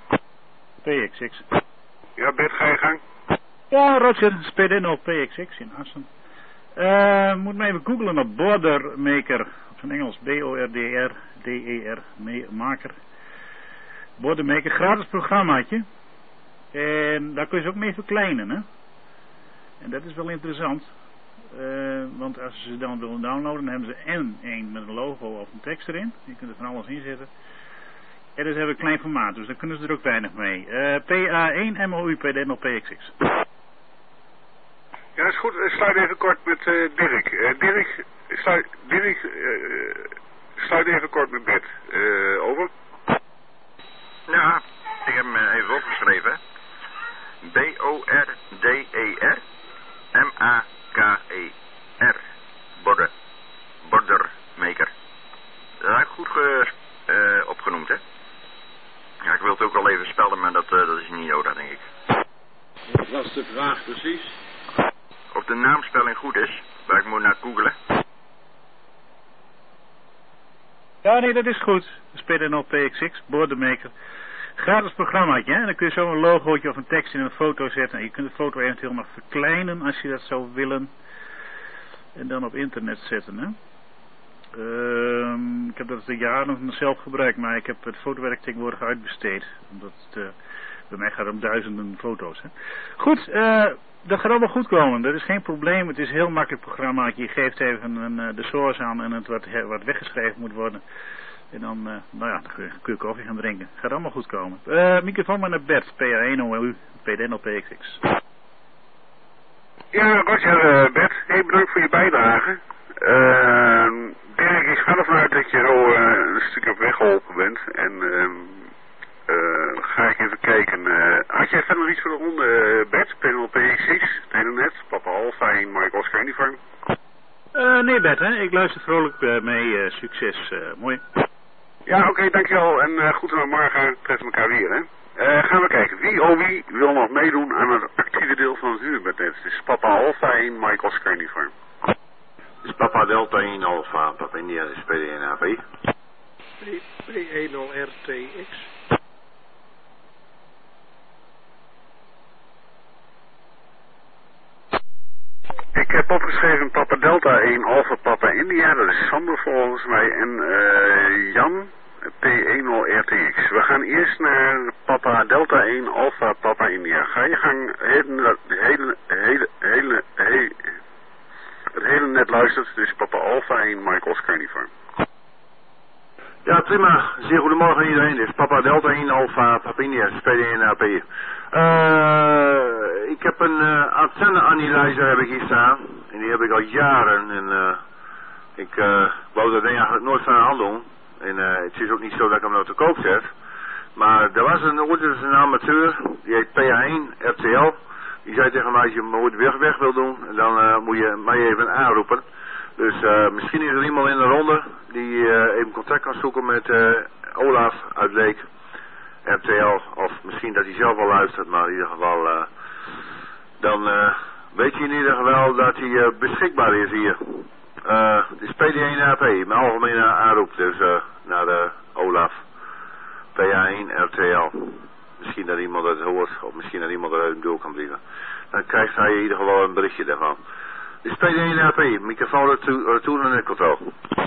P X X. Ja, Bert, ga je gang? Ja, Roger, P D nul P X X in Assen. Uh, moet maar even googlen op Bordermaker. Op zijn Engels B O R D R D E R maker. Bordermaker, gratis programmaatje. En daar kun je ze ook mee verkleinen, hè. En dat is wel interessant. Uh, want als ze ze dan willen downloaden, dan hebben ze en een met een logo of een tekst erin. Je kunt er van alles inzetten. En dus hebben we een klein formaat, dus dan kunnen ze er ook weinig mee. Uh, P A één M O U P D nul P X X. Ja, dat is goed. Sluit even kort met uh, Dirk. Uh, Dirk, sluit, Dirk uh, sluit even kort met Bert. Uh, over. Ja, ik heb hem even opgeschreven. B O R D E R M A K E R. Border. Bordermaker. Dat heb ik goed ge, uh, opgenoemd, hè? Ja, ik wil het ook al even spellen, maar dat, uh, dat is niet nodig, denk ik. Wat was de vraag precies? Of de naamspelling goed is, waar ik moet naar googlen. Ja, nee, dat is goed. P D nul P X X, Bordermaker. Gratis programmaatje, hè? Dan kun je zo een logootje of een tekst in een foto zetten. En je kunt de foto eventueel nog verkleinen als je dat zou willen. En dan op internet zetten, hè? Uh, ik heb dat de jaren nog zelf gebruikt, maar ik heb het fotowerk tegenwoordig uitbesteed. Omdat het, uh, bij mij gaat het om duizenden foto's, hè? Goed, uh, dat gaat allemaal goed komen. Dat is geen probleem. Het is een heel makkelijk programmaatje. Je geeft even een, uh, de source aan en het wat, wat weggeschreven moet worden. En dan, uh, nou ja, dan kun je, kun je koffie gaan drinken. Gaat allemaal goed komen. Uh, microfoon maar naar Bert, P A één O U, P D nul P X X. Ja, Roger, uh, Bert. Hey, bedankt voor je bijdrage. Uh, Dirk, ik ga ervan uit dat je al uh, een stuk op weg geholpen bent. En uh, uh, ga ik even kijken. Uh, had jij verder nog iets voor de ronde, uh, Bert? P nul P X X, Telenet, Papa Alpha één, Mike Oscar Uniform. Uh, nee, Bert, hè? Ik luister vrolijk uh, mee. Uh, succes. Uh, mooi. Ja, oké, okay, dankjewel. En uh, goed en morgen treffen we elkaar weer, hè. Uh, gaan we kijken. Wie oh wie wil nog meedoen aan het actieve deel van het huurbednet? Het is Papa Alpha één, Mike Oscar Uniform. Het is Papa Delta één Alpha, Papa India is P D N A V. P één nul R T X. Ik heb opgeschreven Papa Delta één Alpha Papa India, dat is Sander volgens mij, en uh, Jan, P één nul R T X. We gaan eerst naar Papa Delta één Alpha Papa India. Ga je gang, hele, hele, hele, hele, hele, het hele net luistert, dus Papa Alpha één Mike Oscar Uniform. Ja, prima. Zeer goedemorgen iedereen. Dit is Papa Delta één Alpha Papinia, S P D één A P. Uh, ik heb een uh, antenne-analyzer heb ik hier staan. En die heb ik al jaren. En uh, ik uh, wou dat ding eigenlijk nooit van de hand doen. En uh, het is ook niet zo dat ik hem nou te koop zet. Maar er was een, ooit is een amateur, die heet P A één R T L. Die zei tegen mij, als je hem ooit weg, weg wil doen, dan uh, moet je mij even aanroepen. Dus uh, misschien is er iemand in de ronde die uh, even contact kan zoeken met uh, Olaf uit Leek, R T L. Of misschien dat hij zelf al luistert, maar in ieder geval, uh, dan uh, weet je in ieder geval dat hij uh, beschikbaar is hier. Uh, het is P D één A P, mijn algemene aanroep, dus uh, naar de Olaf. P A één R T L. Misschien dat iemand het hoort, of misschien dat iemand eruit door kan vliegen. Dan krijgt hij in ieder geval een berichtje daarvan. Dit is P D één A P, microfoon retour en control.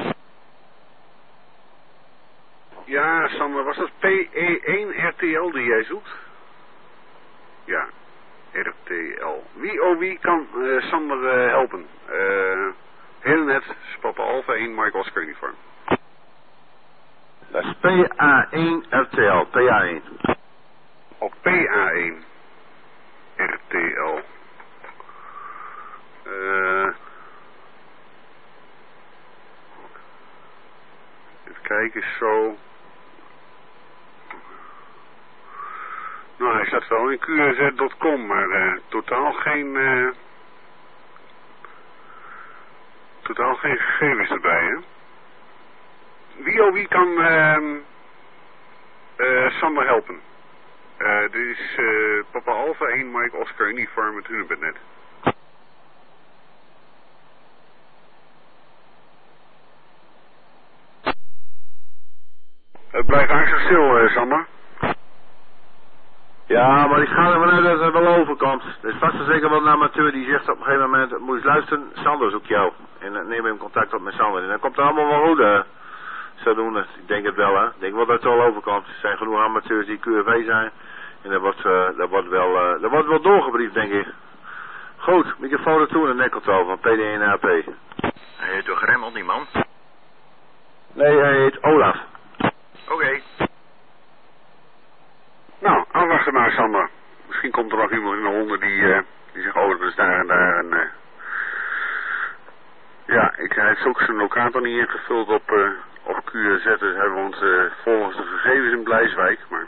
Ja, Sander, was dat P E één R T L die jij zoekt? Ja, R T L. Wie oh wie kan uh, Sander uh, helpen? Uh, heel net, Papa Alpha één, Mike Oscar Uniform. Dat is P A één R T L, P A één. Op P A één R T L. Uh, even kijken, zo. Nou, hij staat wel in Q R Z punt com, maar uh, totaal geen... Uh, totaal geen gegevens erbij, hè. Wie oh wie kan uh, uh, Sander helpen? Uh, dit is uh, Papa Alpha één, Mike Oscar Uniform met Hunebednet. Het blijft eigenlijk stil, uh, Sander. Ja, maar ik ga ervan uit dat het wel overkomt. Er is vast en zeker wel een amateur die zegt op een gegeven moment, moet je eens luisteren, Sander zoekt jou. En dan neem hem contact op met Sander. En dan komt het allemaal wel goed, uh, zodoende. Ik denk het wel, hè. Ik denk wel dat het wel overkomt. Er zijn genoeg amateurs die Q R V zijn. En dat wordt, uh, dat wordt, wel, uh, dat wordt wel doorgebriefd, denk ik. Goed, microfoon retour en nekcontrole van P D één A P. Hij heet toch Remmel, die man? Nee, hij heet Olaf. Oké. Okay. Nou, afwachten maar, Sander. Misschien komt er nog iemand in de ronde die, uh, die zegt, oh, dat is daar en daar. En, uh... ja, ik, hij heeft ook zijn locator niet ingevuld op, uh, op Q R Z. Dus hij woont uh, volgens de gegevens in Blijswijk. Maar...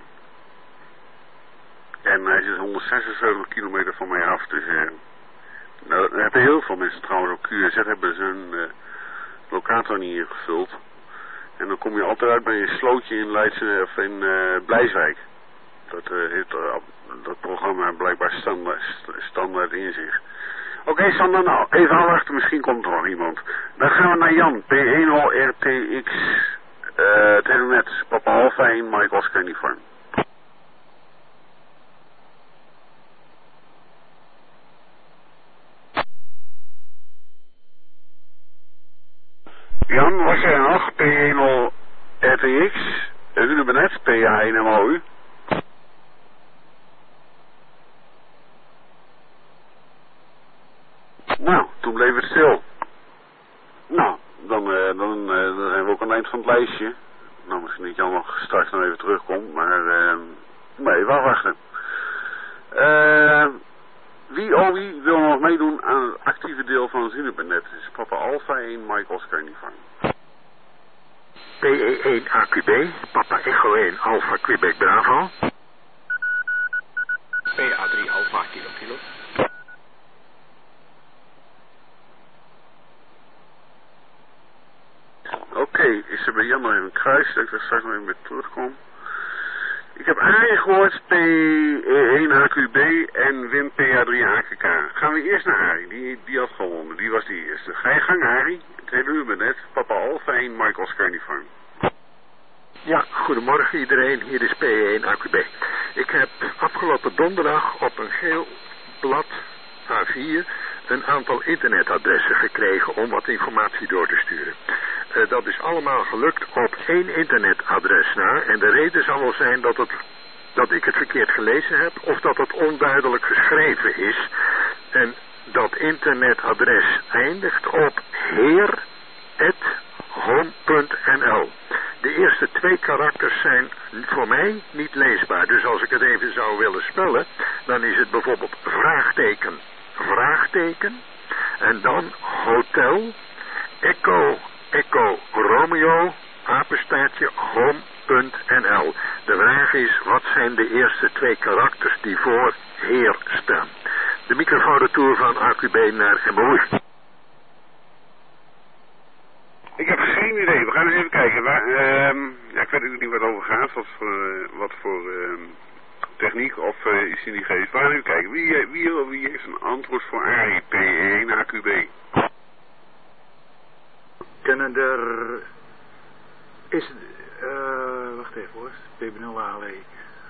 En hij zit honderdzesenzeventig kilometer van mij af. Dus uh, nou, er hebben heel veel mensen trouwens op Q R Z hebben zijn uh, locator niet ingevuld. En dan kom je altijd uit bij een slootje in Leidse, of in uh, Blijswijk. Dat uh, heeft uh, dat programma blijkbaar standaard, standaard in zich. Oké, okay, Sander, nou, even afwachten, misschien komt er nog iemand. Dan gaan we naar Jan, P één R T X, uh, Telenet, Papa Alpha één, Mike Oscar Uniform. Jan, was jij nog? P één R T X, Runebenet, P A één M O U. Nou, toen bleef het stil. Nou, dan, uh, dan, uh, dan zijn we ook aan het eind van het lijstje. Nou, misschien dat Jan nog straks nog even terugkomt, maar, uh, maar even afwachten. Uh, wie oh wie wil nog meedoen aan het actieve deel van het Zuiderbenet? Dat is Papa Alpha één, Mike Oscar Uniform. P E één A Q B, Papa Echo één, Alpha Quebec Bravo. P A drie Alpha Kilo Kilo. Oké, okay, is er bij Jan nog even een kruis, dat ik er straks nog even weer terugkom. Ik heb Arie gehoord, P E één H Q B en Wim P A drie H K K. Gaan we eerst naar Arie, die, die had gewonnen, die was die eerste. Ga je gang, Arie? Het hele uur net, Papa Alpha één, Mike Oscar Uniform. Ja, goedemorgen iedereen, hier is P E één A Q B. Ik heb afgelopen donderdag op een geel blad A vier een aantal internetadressen gekregen om wat informatie door te sturen. Uh, dat is allemaal gelukt op één internetadres na. En de reden zal wel zijn dat, het, dat ik het verkeerd gelezen heb of dat het onduidelijk geschreven is. En dat internetadres eindigt op heer at home punt n l. De eerste twee karakters zijn voor mij niet leesbaar. Dus als ik het even zou willen spellen, dan is het bijvoorbeeld vraagteken, vraagteken, en dan hotel, echo, echo, Romeo, apenstaartje, home.nl. De vraag is, wat zijn de eerste twee karakters die voor heer staan? De microfoonretour van A Q B naar M O U. Ik heb geen idee. We gaan eens even kijken. Waar, uh, ja, ik weet natuurlijk niet wat het over gaat. Wat voor, uh, wat voor uh, techniek of uh, is die niet geest. We gaan even kijken. Wie, wie, wie heeft een antwoord voor Arie P één A Q B? Kunnen er... Is... Uh, wacht even hoor. P nul A L E.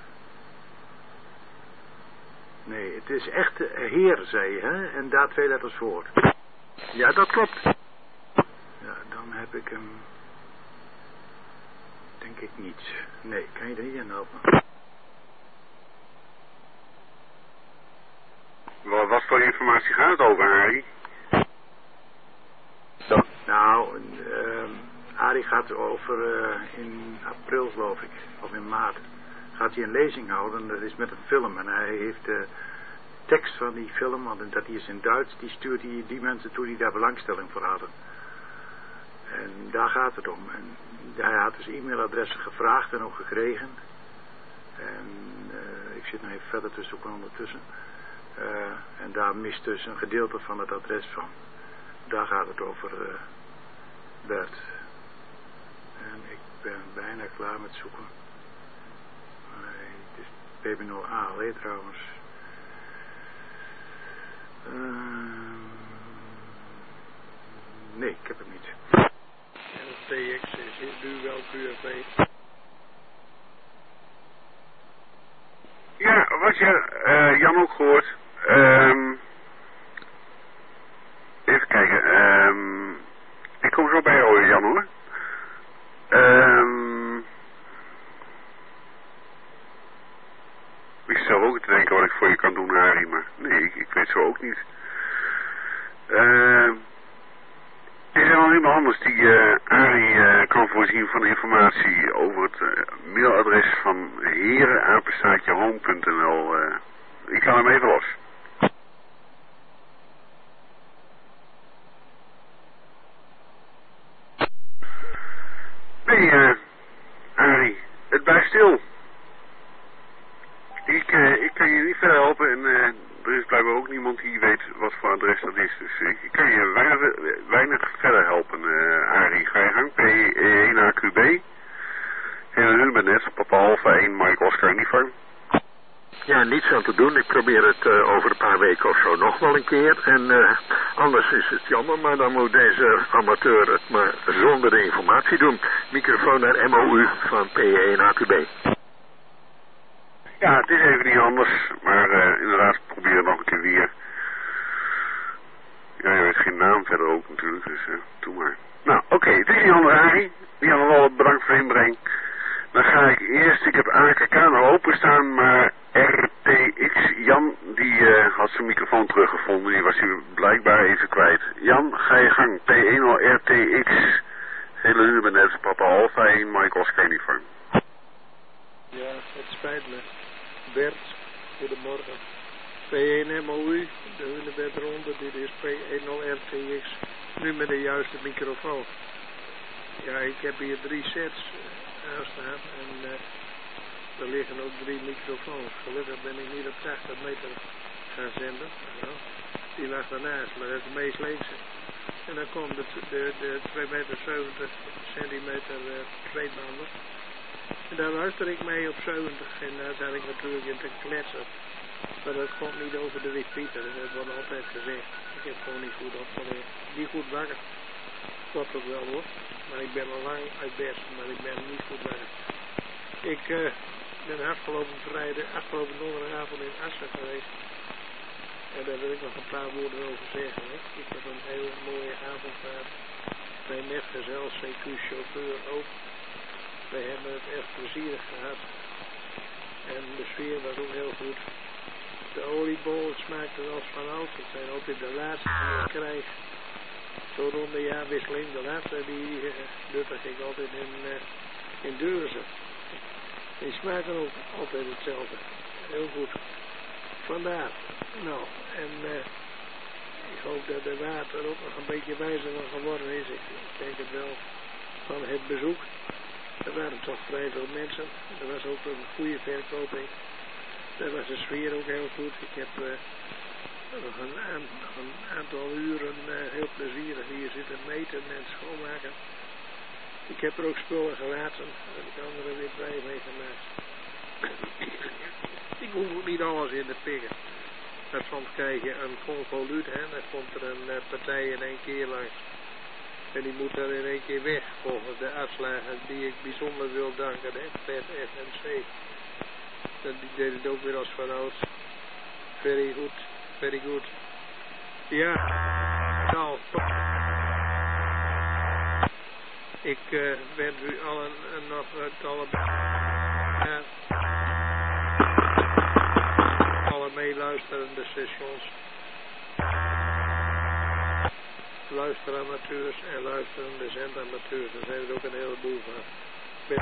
Nee, het is echt heer, zei je, hè? En daar twee letters voor. Ja, dat klopt. Ja, dan heb ik hem... Denk ik niet. Nee, kan je er niet in helpen? Wat, wat voor informatie gaat het over, Arie? Nou, uh, Arie gaat over uh, in april, geloof ik, of in maart, gaat hij een lezing houden. Dat is met een film en hij heeft de tekst van die film, want dat die is in Duits, die stuurt hij die mensen toe die daar belangstelling voor hadden. En daar gaat het om. En hij had dus e-mailadressen gevraagd en ook gekregen. En uh, ik zit nog even verder te zoeken ondertussen. Uh, en daar mist dus een gedeelte van het adres van. Daar gaat het over, uh, Bert. En ik ben bijna klaar met zoeken. Nee, het is P nul A L E trouwens. Uh, nee, ik heb hem niet. En het T X is nu wel Q R V. Ja, wat je uh, Jan ook gehoord. Um, even kijken. Um, ik kom zo bij jou, Jan, hoor. Um, ik stel ook te denken wat ik voor je kan doen, Arie, maar nee, ik, ik weet zo ook niet. Uh, is er nog iemand anders die uh, Arie uh, kan voorzien van informatie over het uh, mailadres van herenapenstaartje home.nl? Uh, ik ga hem even los. Nee, uh, Arie, het blijft stil. Ik, uh, ik kan je niet verder helpen en uh, er is blijkbaar ook niemand die weet wat voor adres dat is. Dus ik, ik kan je weinig, weinig verder helpen, uh, Arie. Ga je gang, P één A Q B. En u bent net, Papa Alpha één, Mike Oscar Uniform. Ja, niets aan te doen. Ik probeer het uh, over een paar weken of zo nog wel een keer. En uh, anders is het jammer, maar dan moet deze amateur het maar zonder de informatie doen. Microfoon naar M O U van P één A Q B. Ja, het is even niet anders, maar uh, inderdaad, probeer het nog een keer weer. Ja, je weet geen naam verder ook natuurlijk, dus uh, doe maar. Nou, oké, okay, het is niet anders, Arie. Die hadden wel bedankt voor inbreng. Dan ga ik eerst, ik heb A K K nog openstaan, maar R T X, Jan, die uh, had zijn microfoon teruggevonden, die was hij blijkbaar even kwijt. Jan, ga je gang, P één R T X, hele uur ben net Papa Alpha één, Mike Oscar Uniform. Ja, het spijt me. Bert, goedemorgen. P één M O U, de Hunebed Ronde, dit is P één R T X, nu met de juiste microfoon. Ja, ik heb hier drie sets aanstaan en uh, er liggen ook drie microfoons. Gelukkig ben ik niet op tachtig meter gaan zenden. Nou, die lag daarnaast, maar dat is de meest linkse. En dan komt de, de, de twee meter zeventig centimeter uh, tweebanden. En daar luister ik mee op zeventig en daar zat ik natuurlijk in te kletsen. Maar dat komt niet over de repeater, dat wordt altijd gezegd. Ik heb gewoon niet goed opgeleerd. Niet goed wakker. Klopt ook wel hoor. Maar ik ben al lang uit best, maar ik ben niet goed wakker. Ik uh, ben afgelopen vrijdag, afgelopen donderdagavond in Assen geweest. En daar wil ik nog een paar woorden over zeggen. Hè. Ik heb een hele mooie avond gehad. Mijn metgezel, C Q-chauffeur ook. We hebben het echt plezierig gehad. En de sfeer was ook heel goed. De oliebol smaakte wel van oud. Het zijn altijd de laatste die ik krijg. Zo rond de jaarwisseling. De laatste die uh, nuttig ik altijd in uh, in Deurzen. Die smaken ook altijd hetzelfde. Heel goed. Vandaar. Nou, en uh, ik hoop dat de water ook nog een beetje wijzer van geworden is. Ik denk het wel van het bezoek. Er waren toch vrij veel mensen. Er was ook een goede verkoping. Daar was de sfeer ook heel goed. Ik heb uh, nog een, aan, een aantal uren uh, heel plezierig hier zitten meten en schoonmaken. Ik heb er ook spullen gelaten. Daar heb ik anderen weer blij mee gemaakt. Ik hoef ook niet alles in de pikken. Maar soms krijg je een convoluut, hè. Dan komt er een uh, partij in één keer langs. En die moet er in één keer weg, volgens de uitslagen die ik bijzonder wil danken, hè. P F N C. Dat die deed het ook weer als vanouds. Very good, very good. Ja, nou, top. Ik uh, wens u allen uh, nog het alle... Uh, alle meeluisterende stations. Luisteramateurs en luisterende zendamateurs. Er zijn er ook een heleboel van. Met...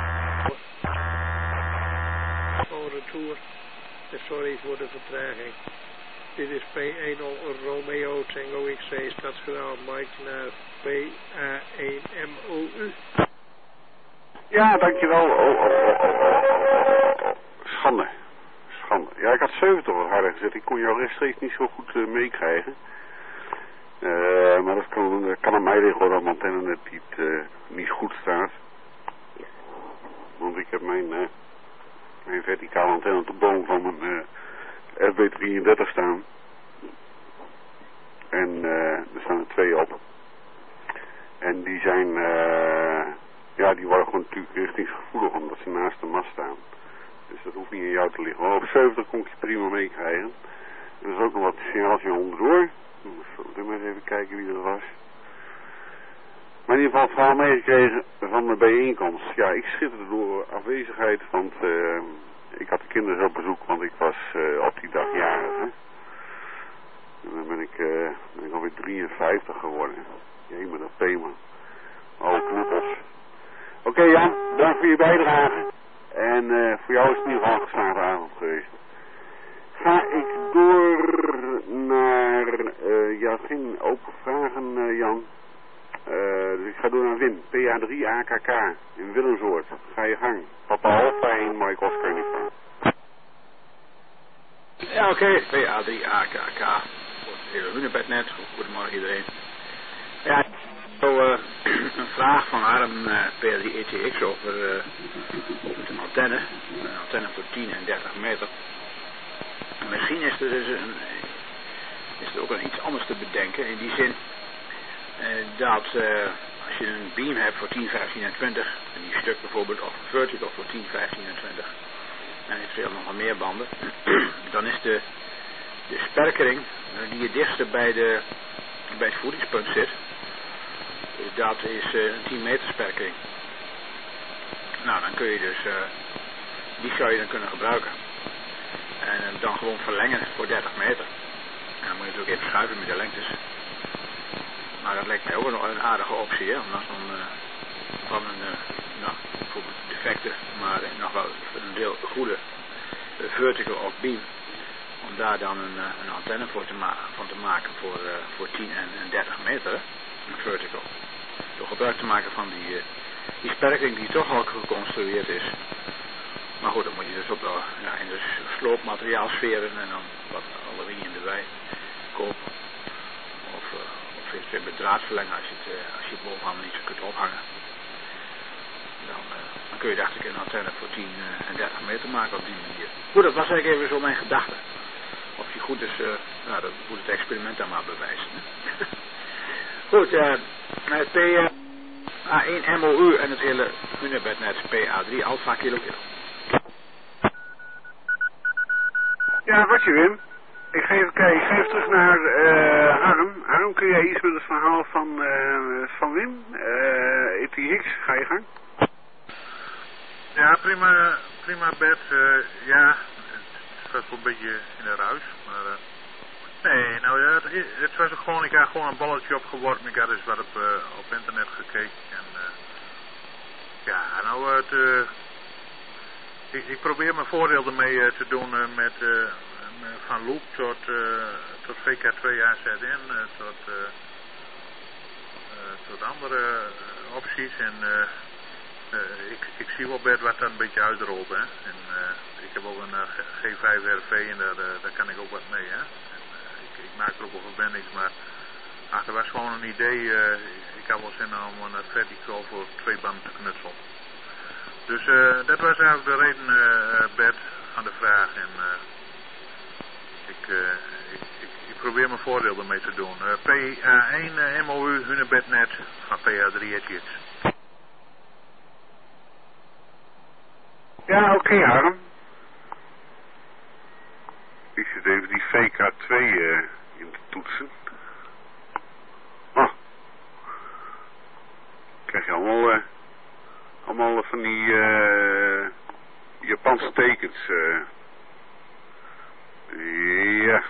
Gewoon retour. Sorry voor de vertraging. Dit is P één nul Romeo Tango X C stadsgeneraal Mike naar P A één M O U. Ja, dankjewel. Oh, oh, oh, oh, oh, oh. Schande. Schande. Ja, ik had zeventig wat harder gezet. Ik kon jou rechtstreeks niet zo goed uh, meekrijgen. Uh, maar dat kan, uh, kan aan mij liggen hoor, dat mijn antenne net niet, uh, niet goed staat. Want ik heb mijn, uh, mijn verticale antenne op de boom van mijn uh, F B drieëndertig staan. En uh, er staan er twee op. En die zijn, uh, ja, die worden gewoon natuurlijk richtingsgevoelig omdat ze naast de mast staan. Dus dat hoeft niet in jou te liggen. Maar op zeventig kon ik je prima meekrijgen. Er is ook nog wat signaaltje onderdoor. Ik moet eens even kijken wie er was. Maar in ieder geval het verhaal meegekregen van de bijeenkomst. Ja, ik schitterde door afwezigheid, want uh, ik had de kinderen op bezoek, want ik was uh, op die dag jarig. Hè? En dan ben ik, uh, ben ik alweer drieënvijftig geworden. Jee, maar dat thema. Alle knuppels. Oké okay, Jan, dank voor je bijdrage. En uh, voor jou is het in ieder geval een geslaagde avond geweest. Ga ik door naar, uh, ja, geen open vragen uh, Jan. Uh, dus ik ga door naar Wim, P A drie A K K in Willemsoord. Ga je gang. Papa Alpha en Mike Oscar Nico. Ja, oké, okay. P A drie A K K. Voor het hele Hunebednet. Goedemorgen iedereen. Ja, zo uh, een vraag van Harm uh, P A drie E T X over, uh, over een antenne. Een antenne voor tien en dertig meter. Misschien is er, dus een, is er ook een iets anders te bedenken. In die zin uh, dat uh, als je een beam hebt voor tien, vijftien en twintig. En die stuk bijvoorbeeld of een vertical voor tien, vijftien en twintig. En eventueel nog wel meer banden. Dan is de, de sperkering uh, die het dichtste bij, de, bij het voedingspunt zit. Dat is uh, een tien meter sperkering. Nou, dan kun je dus, uh, die zou je dan kunnen gebruiken. En dan gewoon verlengen voor dertig meter. En dan moet je natuurlijk even schuiven met de lengtes. Maar dat lijkt mij ook nog een aardige optie, hè. Om dan zo'n, uh, van een, uh, nou, bijvoorbeeld defecte, maar uh, nog wel een deel goede uh, vertical of beam. Om daar dan een, uh, een antenne voor te ma van te maken voor, uh, voor tien en, en dertig meter, hè. Een vertical. Door gebruik te maken van die, uh, die sperking die toch al geconstrueerd is. Maar goed, dan moet je dus op de, ja, in de sloopmateriaalsferen en dan wat aluminium erbij kopen. Of, uh, of eventueel met draadverlengen als je het, uh, als je het bovenaan niet zo kunt ophangen. Dan, uh, dan kun je dacht ik een antenne voor tien uh, en dertig meter maken op die manier. Goed, dat was eigenlijk even zo mijn gedachte. Of die goed is, uh, nou dat moet het experiment dan maar bewijzen. Goed, uh, het P A één M O U en het hele Hunebednet P A drie Alpha Kilo Kilo. Ja, wat je Wim. Ik ga even kijken, ik ga even terug naar uh, Harm. Harm, kun jij iets met het verhaal van, uh, van Wim? Uh, E T X, ga je gang. Ja, prima, prima Bert. Uh, ja, het was wel een beetje in de ruis, maar... Uh, nee, nou ja, het, het was gewoon, ik had gewoon een balletje opgeworpen. Ik had dus wat op, uh, op internet gekeken en... Uh, Ja, nou, het, uh, ik, ik probeer mijn voordeel ermee uh, te doen uh, met uh, van Loop tot, uh, tot V K twee A Z N, uh, tot, uh, uh, tot andere uh, opties. En uh, uh, ik, ik zie wel Bert wat dat een beetje uitrolt. Hè. En, uh, ik heb ook een uh, G vijf R V en daar, uh, daar kan ik ook wat mee. Hè. En, uh, ik, ik maak er ook wel verbindings, maar ach, er was gewoon een idee. Uh, ik had wel zin om een vertical voor twee banden te knutselen. Dus uh, dat was eigenlijk de reden, uh, Bert, aan de vraag. En uh, ik, uh, ik, ik, ik probeer mijn voordeel ermee te doen. Uh, P A één uh, M O U Hunebednet van P A drie Edgets. Ja, oké, okay, Harm. Ik zit even die V K twee uh, in te toetsen. Oh. Krijg je allemaal, uh, allemaal van die uh, Japanse tekens. Uh. Ja.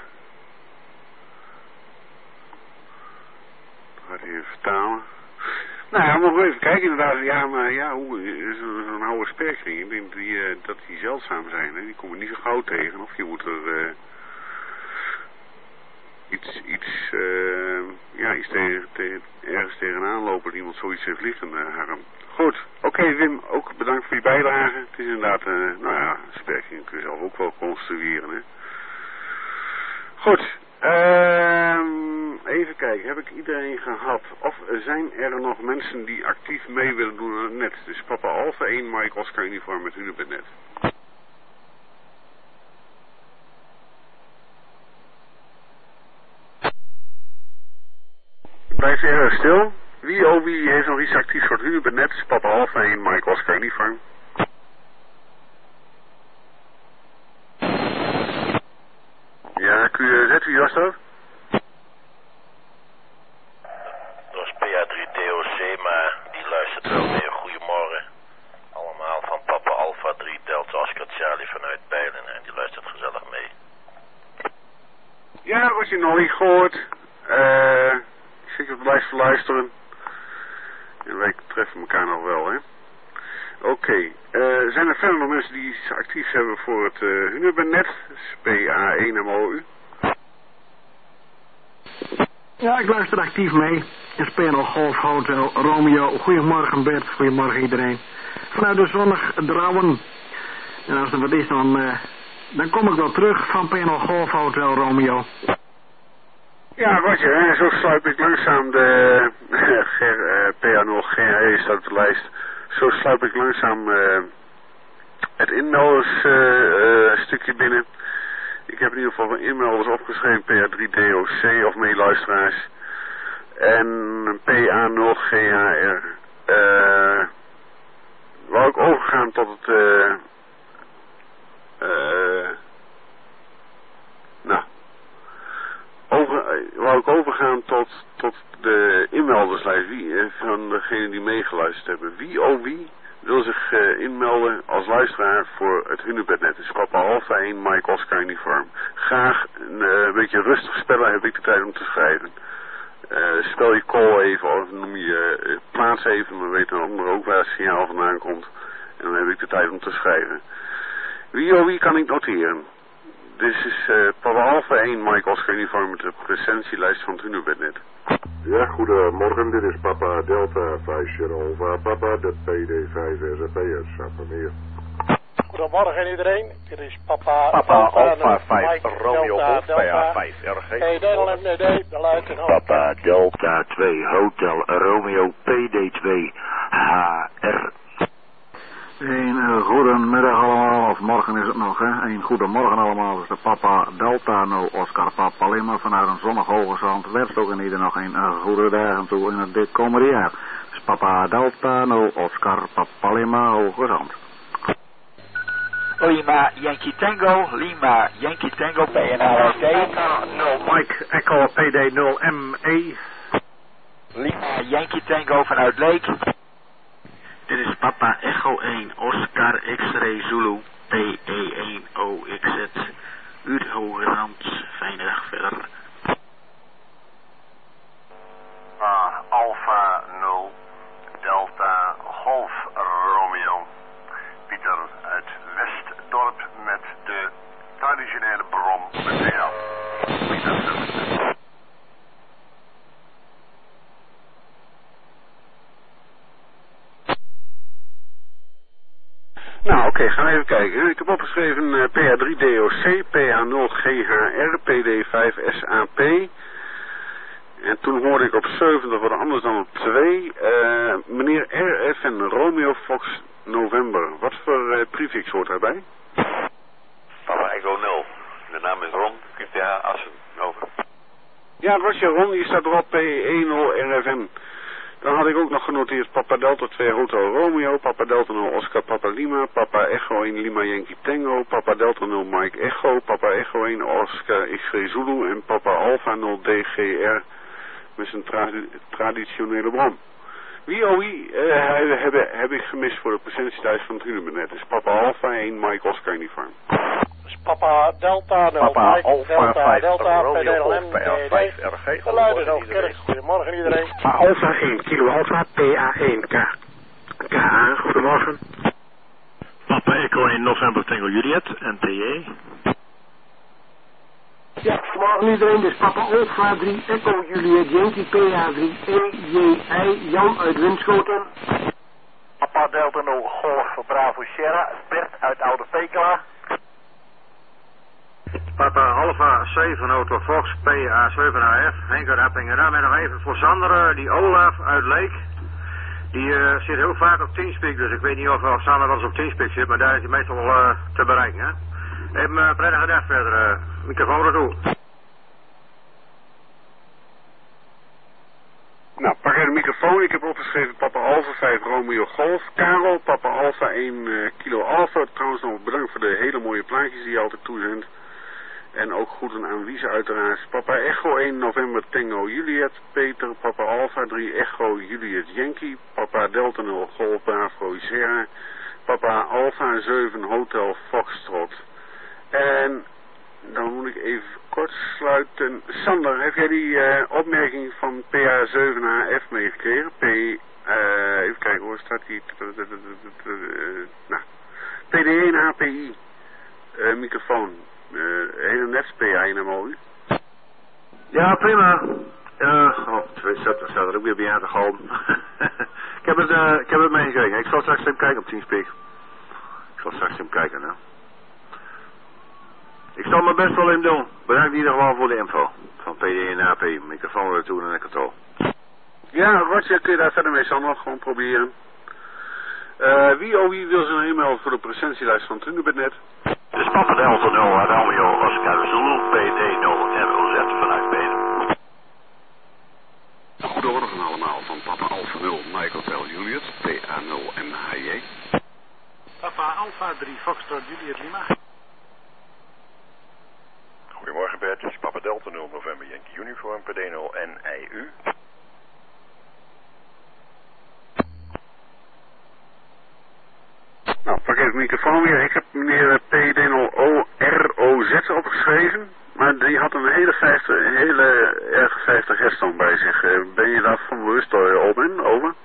Dan gaat hij even vertalen. Nou ja, maar even kijken inderdaad. Ja, maar ja, hoe is zo'n oude sperkring? Ik denk die, uh, dat die zeldzaam zijn. Hè? Die komen niet zo gauw tegen. Of je moet er uh, iets, iets, uh, ja, iets tegen, tegen, ergens tegenaan lopen dat iemand zoiets heeft liggen, uh, Harm. Goed, oké okay, Wim, ook bedankt voor je bijdrage. Het is inderdaad, uh, nou ja, sperkring kun je zelf ook wel construeren. Hè? Goed, uh, even kijken, heb ik iedereen gehad? Of zijn er nog mensen die actief mee willen doen aan het net? Dus Papa Alpha één, Mike Oscar uniform met Hunebednet. Blijf erg stil. Wie oh wie heeft nog iets actiefs voor het Hunebednet? Papa Alpha één, Mike Oscar uniform. Ja, Q Z, wie was dat? Dat is P A drie D O C, maar die luistert wel weer. Goedemorgen. Allemaal van Papa Alpha drie Delta Oscar Charlie vanuit Bijlen en die luistert gezellig mee. Ja, was je nog niet gehoord. Uh, ik zit op de lijst te luisteren. En wij treffen elkaar nog wel, hè. Oké, okay. uh, zijn er verder nog mensen die iets actiefs hebben voor het uh, Hunebednet? P A één M O U. Ja, ik luister actief mee. S P N L Golf Hotel Romeo. Goedemorgen Bert, goedemorgen iedereen. Vanuit de zonnig Drouwen. En als er wat is, dan, uh, dan kom ik wel terug van P N L Golf Hotel Romeo. Ja, Roger, hè? Zo sluip ik langzaam de uh, P A nul G E staat op de lijst. Zo sluip ik langzaam uh, het inmelders uh, uh, stukje binnen. Ik heb in ieder geval van inmelders opgeschreven P A drie D O C of meeluisteraars. En P A nul G H R. Uh, wou ik overgaan tot het... Uh, uh, nou... Over, wou ik overgaan tot, tot de inmelderslijst wie, eh, van degenen die meegeluisterd hebben. Wie oh wie wil zich uh, inmelden als luisteraar voor het Hunebednet. Dus Papa Alpha één, Mike Oscar uniform. Graag een uh, beetje rustig spellen, heb ik de tijd om te schrijven. Uh, spel je call even of noem je uh, plaats even, dan weet een ander ook waar het signaal vandaan komt. En dan heb ik de tijd om te schrijven. Wie oh wie kan ik noteren? Dit is uh, Papa Alpha één, Mike Oscar uniform met de presentielijst van het Hunebednet. Ja, goedemorgen, dit is Papa Delta vijf Alpha, Papa de P D vijf S P S, Sappermeer. Goedemorgen iedereen, dit is Papa, Papa Alpha vijf, Mike, Romeo Delta, Golf, P A Delta, vijf, R G. P D L M D D, de luitenant. Papa Delta twee, Hotel Romeo P D twee, H R. Een uh, goedemiddag allemaal, of morgen is het nog, hè. Een goedemorgen allemaal, dus de Papa Delta nul Oscar Papa Lima vanuit een zonnig hoge zand. Wenst ook in ieder nog een uh, goede dagen toe in het dit komende jaar. Dus Papa Delta nul Oscar Papa Lima hoge zand. Lima Yankee Tango, Lima Yankee Tango P N L S D. Mike Echo P D nul M E. Lima Yankee Tango vanuit Leek. Dit is Papa Echo één, Oscar X-Ray Zulu, P E één O X Z. Uur hoge rand, fijne dag verder. Uh, Alpha nul, Delta Golf okay, gaan we even kijken. Ik heb opgeschreven uh, P A drie D O C, P A nul G H R, P D vijf S A P. En toen hoorde ik op zeventig wat anders dan op twee. Uh, meneer R F en Romeo Fox November. Wat voor uh, prefix hoort daarbij? Papa Echo nul. De naam is Ron, Q T H Assen. Over. Ja, Roger Ron, hier staat erop P E nul R F N. Dan had ik ook nog genoteerd Papa Delta twee Hotel Romeo, Papa Delta nul Oscar Papa Lima, Papa Echo één Lima Yankee Tango, Papa Delta nul Mike Echo, Papa Echo één Oscar X-Ray Zulu en Papa Alpha nul D G R met zijn tra traditionele bron. Wie oh wie uh, heb, heb ik gemist voor de presentielijst van het Hunebednet? Dat is Papa Alpha één Mike Oscar Uniform. Papa Delta nul Papa Mike Alpha Delta vijf Delta Romeo P D L M P A vijf R G. Geluiden nog kerk. Goedemorgen iedereen. Alpha één Kilo Alpha P A één K. K A, goedemorgen. Papa Echo één November Tango Juliet, N T J. Ja, goedemorgen iedereen, dus Papa Alpha drie Echo Juliet Yankee P A drie E J I Jan uit Winschoten. Papa Delta nul Golf Bravo Sierra, Bert uit Oude Pekela. Papa Alpha zeven Auto Fox P A zeven A F, Henker Appingen. En nog even voor Sander, die Olaf uit Leek. Die uh, zit heel vaak op Teamspeak, dus ik weet niet of, of Sander wel eens op Teamspeak zit, maar daar is hij meestal wel uh, te bereiken. Hè? Even een uh, prettige dag verder, uh, microfoon ertoe. Nou, pak even de microfoon. Ik heb opgeschreven Papa Alpha vijf Romeo Golf. Karel, Papa Alpha één uh, Kilo Alpha. Trouwens nog bedankt voor de hele mooie plaatjes die je altijd toezendt. En ook groeten aan Wiese uiteraard. Papa Echo één November Tango Juliet. Peter, Papa Alpha drie Echo Juliet Yankee. Papa Delta nul Golf Bravo Sierra. Papa Alpha zeven Hotel Foxtrot. En dan moet ik even kort sluiten. Sander, heb jij die uh, opmerking van P A zeven A F meegekregen? P, uh, even kijken hoor, staat die... Nou, P D één H P I. Uh, microfoon. Uh, hele net P A in M O U. Ja, prima. Uh, oh, twee zetten staat er ook weer bij aan te galm. ik, heb het, uh, ik heb het meegekregen. Ik zal straks even kijken op Teamspeak. Ik zal straks even kijken, hè. Ik zal mijn best wel even doen. Bedankt in ieder geval voor de info. Van P D en A P. Microfoon er toe en ik het al. Ja, Roger, kun je daar verder mee, Sander? Gewoon proberen. Uh, wie oh wie wil zijn e-mail voor de presentielijst van het Hunebednet? Dus Papa Delta nul Romeo Oscar Zulu P D nul R O Z vanuit Beden. Goedemorgen allemaal van Papa Alpha nul Mike Hotel Juliet P A nul M H J. Papa Alpha drie Foxtrot Juliet Lima. Goedemorgen Bert, dit is Papa Delta nul November Yankee Uniform P D nul N I U. Nou, pak even de microfoon weer. Ik heb meneer P D nul O R O Z opgeschreven. Maar die had een hele, vijftig, een hele erg vijftig herstoon bij zich. Uh, ben je daarvan bewust, uh, Oben? Over?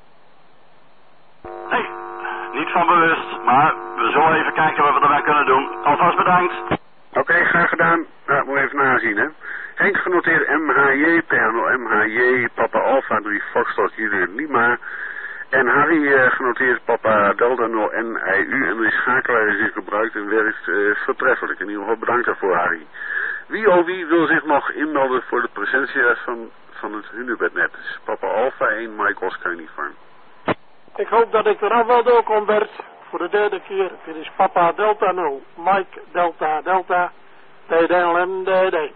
Nee, niet van bewust. Maar we zullen even kijken wat we erbij kunnen doen. Alvast bedankt. Oké, okay, graag gedaan. Nou, moet even nazien, hè. Henk genoteerd M H J, P N O M H J, Papa Alpha drie Foxtrot Juliet Lima. En Harry uh, genoteerd Papa Delta nul N I U. En die schakelaar is hier gebruikt en werkt uh, voortreffelijk. In ieder geval bedankt daarvoor, Harry. Wie of wie wil zich nog inmelden voor de presentieles van, van het Hunebednet? Dus Papa Alpha één Mike Oscar Uniform. Ik hoop dat ik er af wel doorkom, Bert. Voor de derde keer. Dit is Papa Delta nul Mike Delta Delta D D L M D D.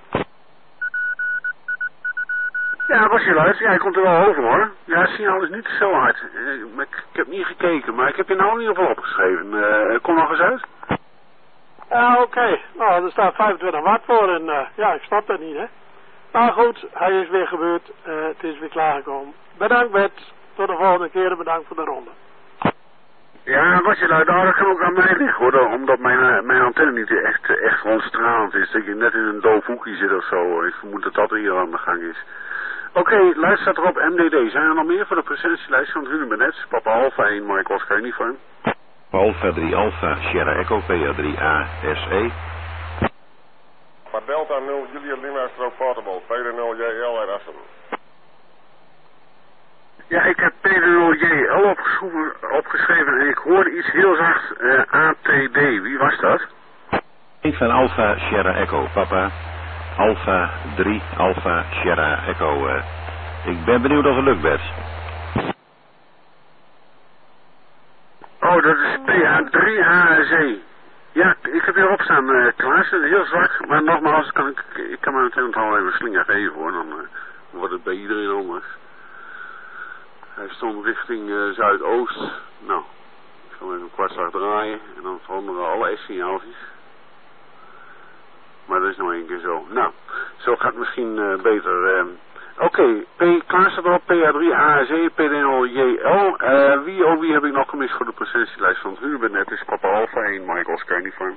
Ja, was je luid? Ja, hij komt er wel over hoor. Ja, het signaal is niet zo hard. Ik, ik heb niet gekeken, maar ik heb je nou in ieder geval opgeschreven. Uh, kom nog eens uit. Ja, oké. Okay. Nou, er staat vijfentwintig watt voor en uh, ja, ik snap dat niet, hè. Maar goed, hij is weer gebeurd. Uh, het is weer klaargekomen. Bedankt, Bert. Tot de volgende keer en bedankt voor de ronde. Ja, was je luid? Nou, dat kan ook aan mij liggen hoor. Omdat mijn, uh, mijn antenne niet echt, echt rondstralend is. Dat je net in een doof hoekje zit of zo. Ik vermoed dat dat hier aan de gang is. Oké, okay, luister staat erop M D D. Zijn er nog meer voor de presentielijst van het Hunebednet? Papa Alpha één Mike Oscar Uniform. Alpha drie Alpha Sierra Echo P A drie A S E. Papa Delta nul Juliet Lima Stroke Portable P D nul J L uit Assen. Ja, ik heb P D nul J L hoe opgeschreven en ik hoorde iets heel zacht, uh, A T D. Wie was dat? Ik van Alpha Sierra Echo, papa. Alpha drie, Alpha Sierra Echo. Uh, ik ben benieuwd of het lukt, Bert. Oh, dat is P A drie H Z. Ja, ik heb hier opstaan, uh, Klaas. Heel zwak, maar nogmaals, kan ik, ik kan me meteen al even slinger geven hoor. Dan uh, wordt het bij iedereen anders. Hij stond richting uh, Zuidoost. Nou, ik zal even een kwartslag draaien en dan veranderen alle S-signaaltjes. Maar dat is nou één keer zo. Nou, zo gaat het misschien uh, beter. Uh, Oké, okay. Klaas staat erop, P A drie H Z, P D nul J L. Uh, wie, oh wie heb ik nog gemist voor de presentielijst van het Huurbenet? Is Papa Alpha één, Michael Oscar Uniform.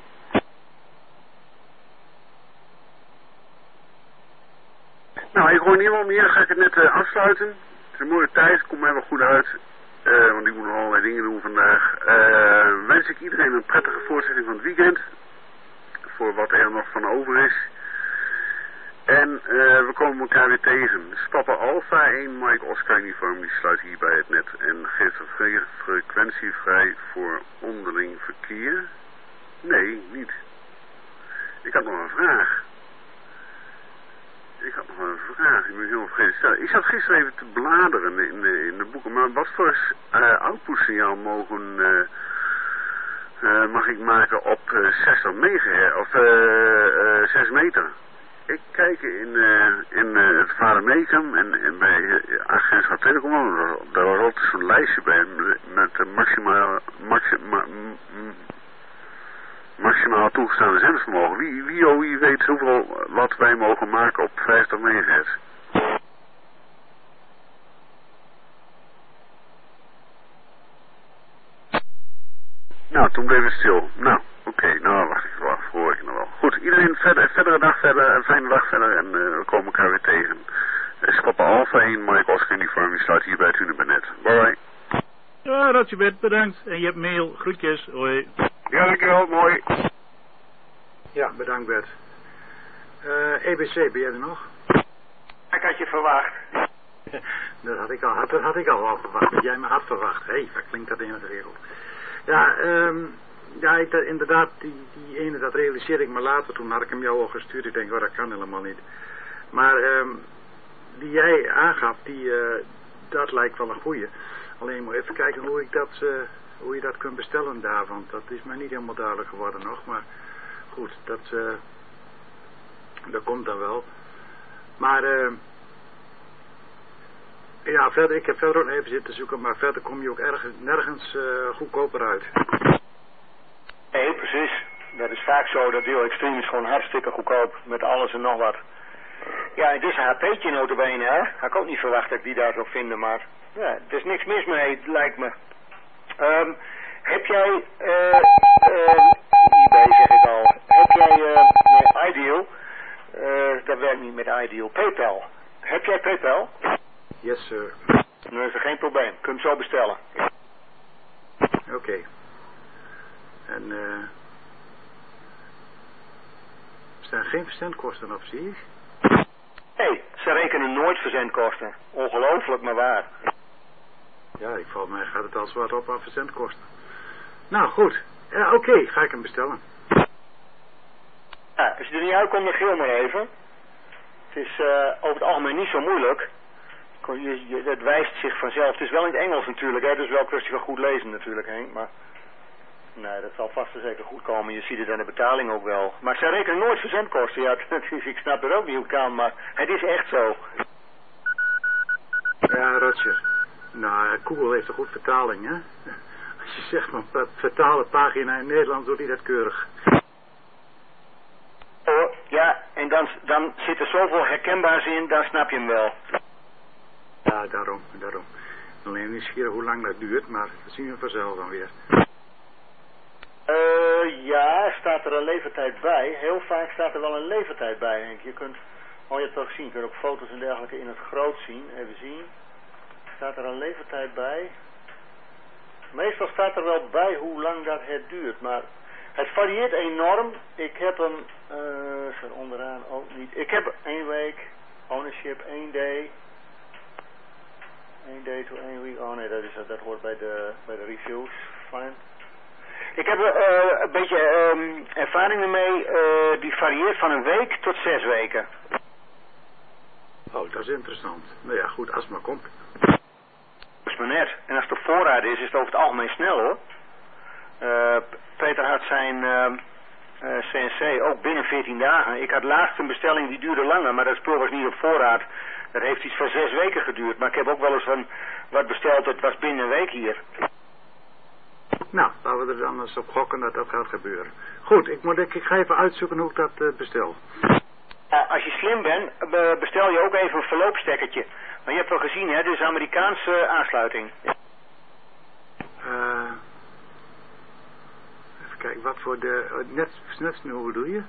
Nou, ik hoor niemand meer, ga ik het net uh, afsluiten. Het is een mooie tijd, komt mij wel goed uit. Uh, want ik moet nog allerlei dingen doen vandaag. Uh, wens ik iedereen een prettige voortzetting van het weekend. Voor wat er nog van over is. En uh, we komen elkaar weer tegen. Dus Papa Alpha één, Mike Oscar Uniform, die sluit hier bij het net. En geeft een frequentie vrij voor onderling verkeer. Nee, niet. Ik had nog een vraag. Ik had nog een vraag, ik ben helemaal vergeten te stellen. Ik zat gisteren even te bladeren in de, in de boeken, maar wat voor uh, output-signaal mogen, uh, uh, mag ik maken op uh, zestig megahertz, of uh, uh, zes meter? Ik kijk in, uh, in uh, het Vadermecum en, en bij uh, Agentschap Telecom, daar was altijd zo'n lijstje bij met de maximaal, maxima, maximaal toegestaande zendvermogen. Wie, wie, oh, wie weet hoeveel wat wij mogen maken op vijftig megahertz? Nou, toen bleef het stil. Nou, oké, okay, nou wacht ik wel, hoor ik nog wel. Goed, iedereen verder, verdere dag verder, een fijne dag verder en uh, we komen elkaar weer tegen. Het is Papa Alpha één, Mike Oscar Uniform, die sluit hier bij het Unibenet. Bye bye. Ja, Rotjebed, bedankt. En je hebt mail, groetjes, hoi. Ja, dankjewel, mooi. Ja, bedankt Bert. Uh, E B C, ben jij er nog? Ik had je verwacht. dat, had ik al, dat had ik al, al verwacht, dat jij me had verwacht. Hé, hey, wat klinkt dat in het regel. Ja, um, ja ik, dat, inderdaad, die, die ene, dat realiseerde ik me later. Toen had ik hem jou al gestuurd. Ik denk, oh, dat kan helemaal niet. Maar um, die jij aangaf, die, uh, dat lijkt wel een goeie. Alleen moet even kijken hoe, ik dat, uh, hoe je dat kunt bestellen daar. Want dat is mij niet helemaal duidelijk geworden nog. Maar goed, dat, uh, dat komt dan wel. Maar uh, ja, verder, ik heb verder ook even zitten zoeken. Maar verder kom je ook ergens, nergens uh, goedkoper uit. Nee, precies. Dat is vaak zo. Dat deel Extreme is gewoon hartstikke goedkoop. Met alles en nog wat. Ja, het is een H P'tje notabene, hè. Had ik ook niet verwacht dat ik die daar zou vinden, maar ja, er is niks mis mee, lijkt me. Um, heb jij, eh, uh, uh, eBay zeg ik al, heb jij, uh, nee, Ideal, uh, dat werkt niet met Ideal, PayPal. Heb jij PayPal? Yes, sir. Dan is er geen probleem, kun je hem zo bestellen. Oké. Okay. En, eh, uh, er staan geen verzendkosten op, zie ik? Nee, ze rekenen nooit verzendkosten. Ongelooflijk, maar waar. Ja, ik val mij gaat het al zwart op aan verzendkosten. Nou, goed. Ja, oké, okay, ga ik hem bestellen. Ja, als je er niet uitkomt, dan geel maar even. Het is uh, over het algemeen niet zo moeilijk. Je, je, het wijst zich vanzelf. Het is wel in het Engels natuurlijk, hè. Dus wel een kwestie van goed lezen natuurlijk, Henk. Maar nee, dat zal vast en zeker goed komen. Je ziet het aan de betaling ook wel. Maar zij rekenen nooit verzendkosten. Ja, ik snap er ook niet hoe het kan, maar het is echt zo. Ja, Roger. Nou, Google heeft een goed vertaling, hè? Als je zegt van vertalen pagina in Nederland, doet hij dat keurig. Oh, ja, en dan, dan zit er zoveel herkenbaars in, dan snap je hem wel. Ja, daarom, daarom. Alleen nieuwsgierig hoe lang dat duurt, maar dat zien we vanzelf dan weer. Uh, ja, staat er een levertijd bij. Heel vaak staat er wel een levertijd bij, Henk. Je kunt, oh je hebt het ook gezien, je kunt ook foto's en dergelijke in het groot zien. Even zien. Staat er een levertijd bij? Meestal staat er wel bij hoe lang dat het duurt, maar het varieert enorm. Ik heb hem, uh, staat onderaan ook niet. Ik heb één week, ownership één day. één day to één week. Oh nee, dat, is, dat hoort bij de, bij de reviews. Fine. Ik heb uh, een beetje um, ervaring ermee. Uh, die varieert van een week tot zes weken. Oh, dat is interessant. Nou ja, goed, als het maar komt. Dat is maar net. En als de voorraad is, is het over het algemeen snel hoor. Uh, Peter had zijn uh, uh, C N C ook binnen veertien dagen. Ik had laatst een bestelling die duurde langer, maar dat spul was niet op voorraad. Dat heeft iets van zes weken geduurd. Maar ik heb ook wel eens van wat besteld, het was binnen een week hier. Nou, laten we er dan eens op gokken dat dat gaat gebeuren. Goed, ik, moet, ik, ik ga even uitzoeken hoe ik dat uh, bestel. Uh, als je slim bent, uh, bestel je ook even een verloopstekkertje. Maar je hebt wel gezien, hè, dit is Amerikaanse aansluiting. Uh, even kijken, wat voor de... Uh, net, net hoe bedoel je?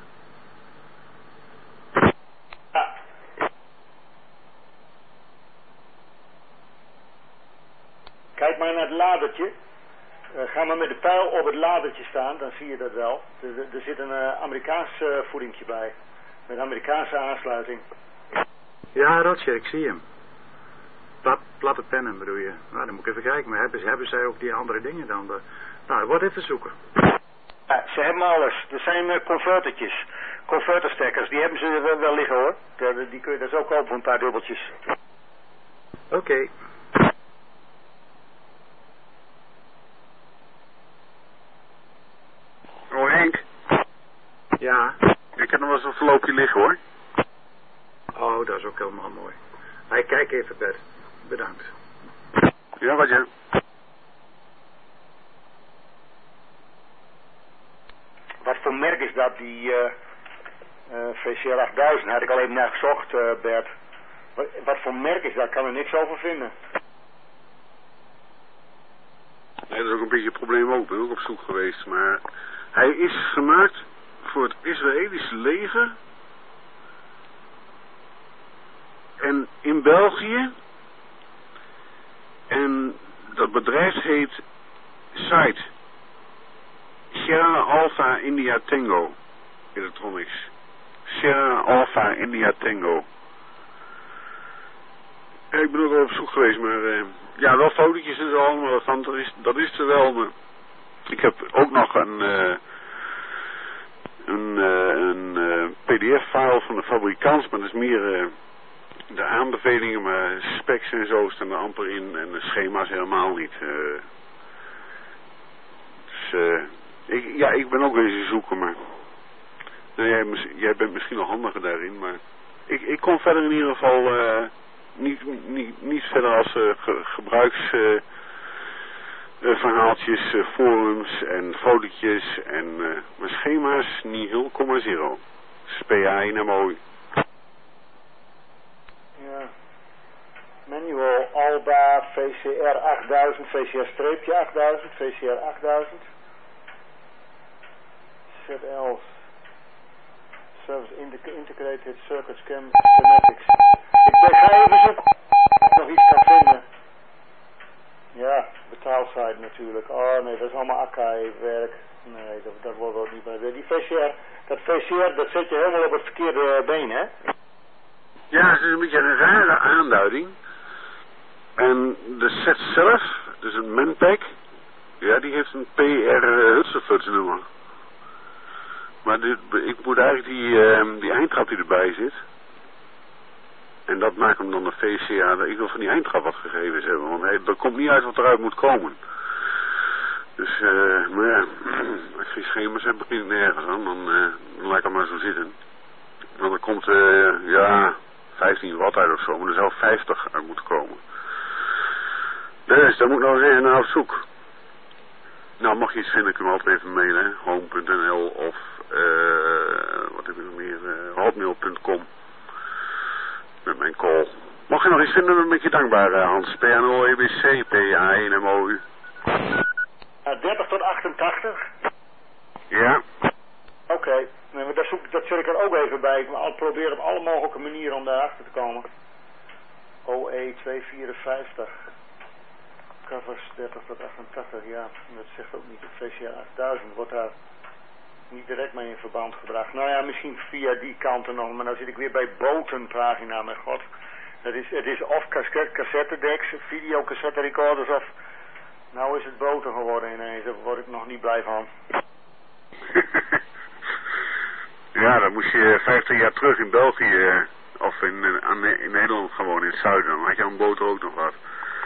Ja. Kijk maar naar het ladertje. Uh, ga maar met de pijl op het ladertje staan, dan zie je dat wel. Er, er zit een uh, Amerikaans uh, voedingje bij. Met een Amerikaanse aansluiting. Ja, Roger, ik zie hem. Plat, platte pennen bedoel je. Nou, dan moet ik even kijken. Maar hebben, hebben zij ook die andere dingen dan? De... Nou, wat even zoeken. Ja, ze hebben alles. Er zijn uh, convertertjes. Converterstekkers. Die hebben ze wel, wel liggen hoor. Die, die kun je dus ook kopen voor een paar dubbeltjes. Oké. Okay. Oh Henk. Ja. Ik heb nog wel eens een verloopje liggen hoor. Oh, dat is ook helemaal mooi. Hij kijk even Bert. Bedankt. Ja, wat ja. Wat voor merk is dat, die uh, uh, V C R achttduizend? Had ik al even naar gezocht, uh, Bert. Wat, wat voor merk is dat? Ik kan er niks over vinden. Nee, dat is ook een beetje een probleem ook. Ik ben ook op zoek geweest. Maar hij is gemaakt voor het Israëlische leger. En in België. En dat bedrijf heet Site. Sierra Alpha India Tango Electronics. Sierra Alpha India Tango. Ja, ik ben ook wel op zoek geweest, maar uh, ja, wel fotootjes en zo allemaal van, dat is, dat is er wel, maar ik heb ook nog een uh, een, uh, een uh, P D F-file van de fabrikant, maar dat is meer uh, de aanbevelingen, maar specs en zo staan er amper in en de schema's helemaal niet. Uh, dus uh, ik, ja, ik ben ook eens zoeken, maar nou, jij, jij bent misschien nog handiger daarin, maar ik, ik kom verder in ieder geval uh, niet, niet, niet verder als uh, ge, gebruiks uh, uh, verhaaltjes, uh, forums en fotootjes en uh, mijn schema's nihil komma zero. S P A één M O. Ja. Manual Alba V C R achttduizend, V C R achttduizend, V C R achttduizend. Z L Service Integrated Circuit Schematics. Ik ga even zoeken of ik nog iets kan vinden. Ja, betaalsite natuurlijk. Oh nee, dat is allemaal Akai-werk. Nee, dat, dat wordt ook niet bij. Die V C R, dat V C R, dat zet je helemaal op het verkeerde been, hè? Ja, het is een beetje een rare aanduiding. En de set zelf, dus een Manpack, ja, die heeft een P R Hutsenfuts nummer. Maar dit, ik moet eigenlijk die, uh, die eindtrap die erbij zit. En dat maakt hem dan een V C A. Ik wil van die eindtrap wat gegevens hebben. Want hij, er komt niet uit wat eruit moet komen. Dus, uh, maar ja, als je geen schema's hebt, begin ik nergens aan. Dan, uh, dan laat ik hem maar zo zitten. Want er komt, uh, ja, vijftien watt uit of zo. Maar er zou vijftig uit moeten komen. Dus, daar moet ik nou eens even naar op zoek. Nou, mag je iets vinden, kun je me altijd even mailen. home punt n l of, uh, wat heb ik nog meer, uh, hotmail punt com. Met mijn call. Mag je nog iets vinden, dan ben ik je dankbaar, uh, Hans. P N O E B C, P A één M O U. Uh, dertig tot achtentachtig? Ja. Oké, okay. Nee, dat, zoek, dat zet ik er ook even bij. Ik wil proberen op alle mogelijke manieren om daarachter te komen. O E tweehonderdvierenvijftig. Covers dertig tot achtentachtig, ja, dat zegt ook niet. Het V C R achttduizend wordt daar niet direct mee in verband gebracht. Nou ja, misschien via die kanten nog, maar nou zit ik weer bij botenpagina, mijn god. Het is, het is of cassette, cassettedecks, videocassette recorders of... Nou is het boter geworden ineens, daar word ik nog niet blij van. Ja, dan moest je vijftig jaar terug in België, of in, in, in Nederland gewoon, in het zuiden. Dan had je aan boter ook nog wat.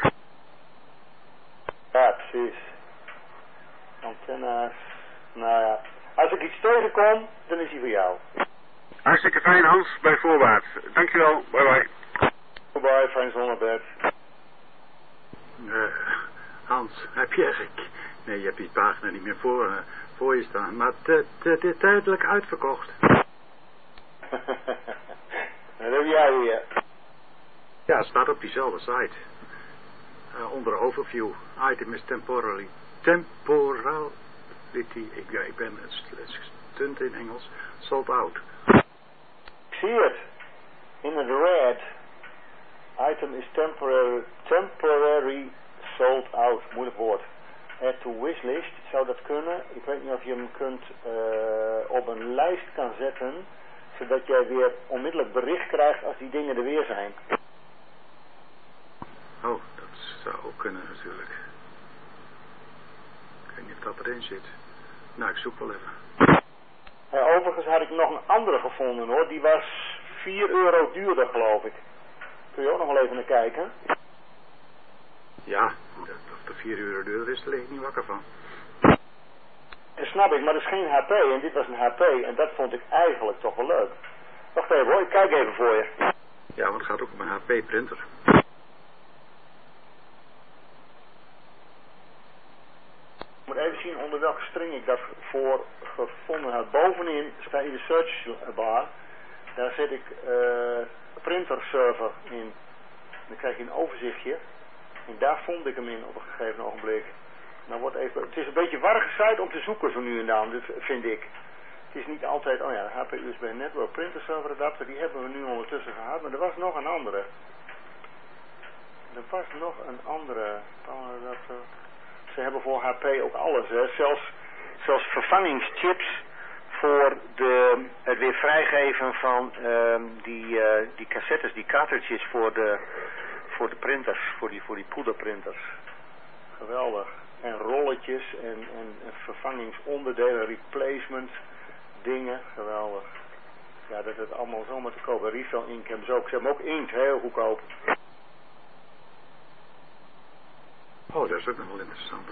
Ja, precies. Antennes, nou ja. Als ik iets tegenkom, dan is hij voor jou. Hartstikke fijn, Hans, bij voorbaat. Dankjewel, bye bye. Bye, fijn zonnebed. Uh, Hans, heb je eigenlijk... Nee, je hebt die pagina niet meer voor, uh, voor je staan, maar het is tijdelijk uitverkocht. Dat heb jij weer. Ja, het staat op diezelfde site. Uh, onder overview. Item is temporally. Temporality. Ik, ja, ik ben een stunt in Engels. Sold out. Ik zie het. In het red. Item is temporary, temporary sold out. Moeilijk woord. Add to wishlist. Zou dat kunnen? Ik weet niet of je hem kunt uh, op een lijst kan zetten. Zodat jij weer onmiddellijk bericht krijgt als die dingen er weer zijn. Oh, dat zou ook kunnen natuurlijk. Ik weet niet of dat erin zit. Nou, ik zoek wel even. Uh, overigens had ik nog een andere gevonden hoor. Die was vier euro duurder geloof ik. Kun je ook nog wel even naar kijken? Ja, of de vier euro duurder is, daar lig ik niet wakker van. Dat snap ik, maar dat is geen H P en dit was een H P en dat vond ik eigenlijk toch wel leuk. Wacht even hoor, ik kijk even voor je. Ja, want het gaat ook om een H P printer. Ik moet even zien onder welke string ik dat voor gevonden heb. Bovenin staat in de search bar. Daar zet ik uh, printer server in. Dan krijg je een overzichtje. En daar vond ik hem in op een gegeven ogenblik. Nou wordt even, het is een beetje warrige site om te zoeken zo nu en dan, dat vind ik. Het is niet altijd, oh ja, H P U S B Network Printer Server Adapter, die hebben we nu ondertussen gehad, maar er was nog een andere. Er was nog een andere power adapter. Ze hebben voor H P ook alles, hè. Zelfs, zelfs vervangingschips voor de, het weer vrijgeven van uh, die, uh, die cassettes, die cartridges voor de, voor de printers, voor die, voor die poederprinters. Geweldig. En rolletjes en, en, en vervangingsonderdelen, replacement dingen, geweldig. Ja, dat is allemaal zomaar te kopen. Refill ink hebben ze ook. Ze hebben ook inkt, heel goedkoop. Oh, dat is ook nog wel interessant.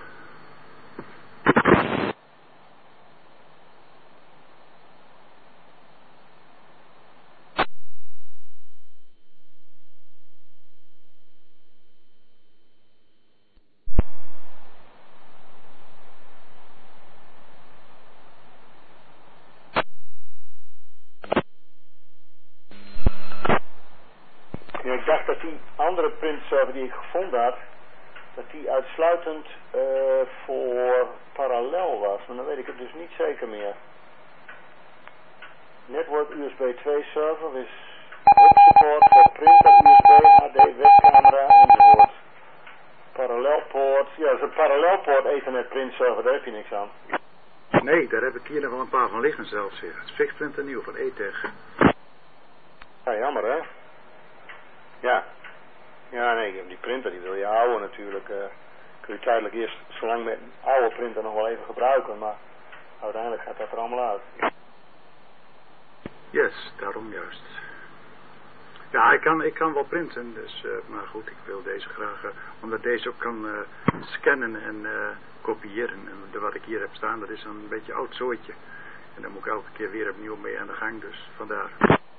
Ja, ik dacht dat die andere printserver die ik gevonden had, dat die uitsluitend uh, voor parallel was, maar dan weet ik het dus niet zeker meer. Network U S B twee server is web support voor printer, U S B, H D, webcamera enzovoort. Parallelpoort, ja, dat is een parallelpoort Ethernet printserver, daar heb je niks aan. Nee, daar heb ik hier nog wel een paar van liggen zelfs weer. Het is fix printer nieuw van E-Tech. Ja, jammer hè. Ja. Ja, nee, die printer die wil je houden natuurlijk. Uh, kun je tijdelijk eerst zolang met een oude printer nog wel even gebruiken, maar uiteindelijk gaat dat er allemaal uit. Yes, daarom juist. Ja, ik kan, ik kan wel printen, dus, uh, maar goed, ik wil deze graag, uh, omdat deze ook kan uh, scannen en uh, kopiëren. En de, wat ik hier heb staan, dat is een beetje oud zooitje. En dan moet ik elke keer weer opnieuw mee aan de gang, dus vandaar.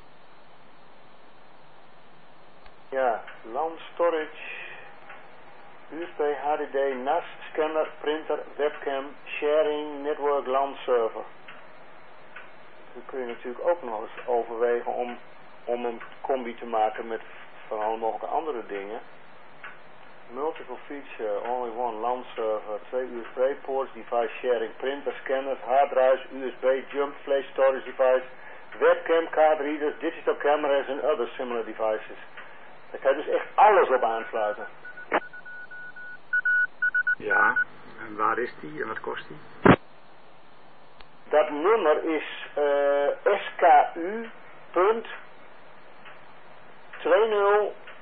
Ja, LAN storage, U S B, H D D, N A S, scanner, printer, webcam, sharing, network, LAN server. Dan kun je natuurlijk ook nog eens overwegen om, om een combi te maken met van alle mogelijke andere dingen. Multiple feature, only one LAN server, twee U S B ports, device sharing, printer, scanners, hard drives, U S B, jump, flash storage device, webcam, card readers, digital cameras and other similar devices. Daar kan je dus echt alles op aansluiten. Ja, en waar is die en wat kost die? Dat nummer is uh, S K U punt twee nul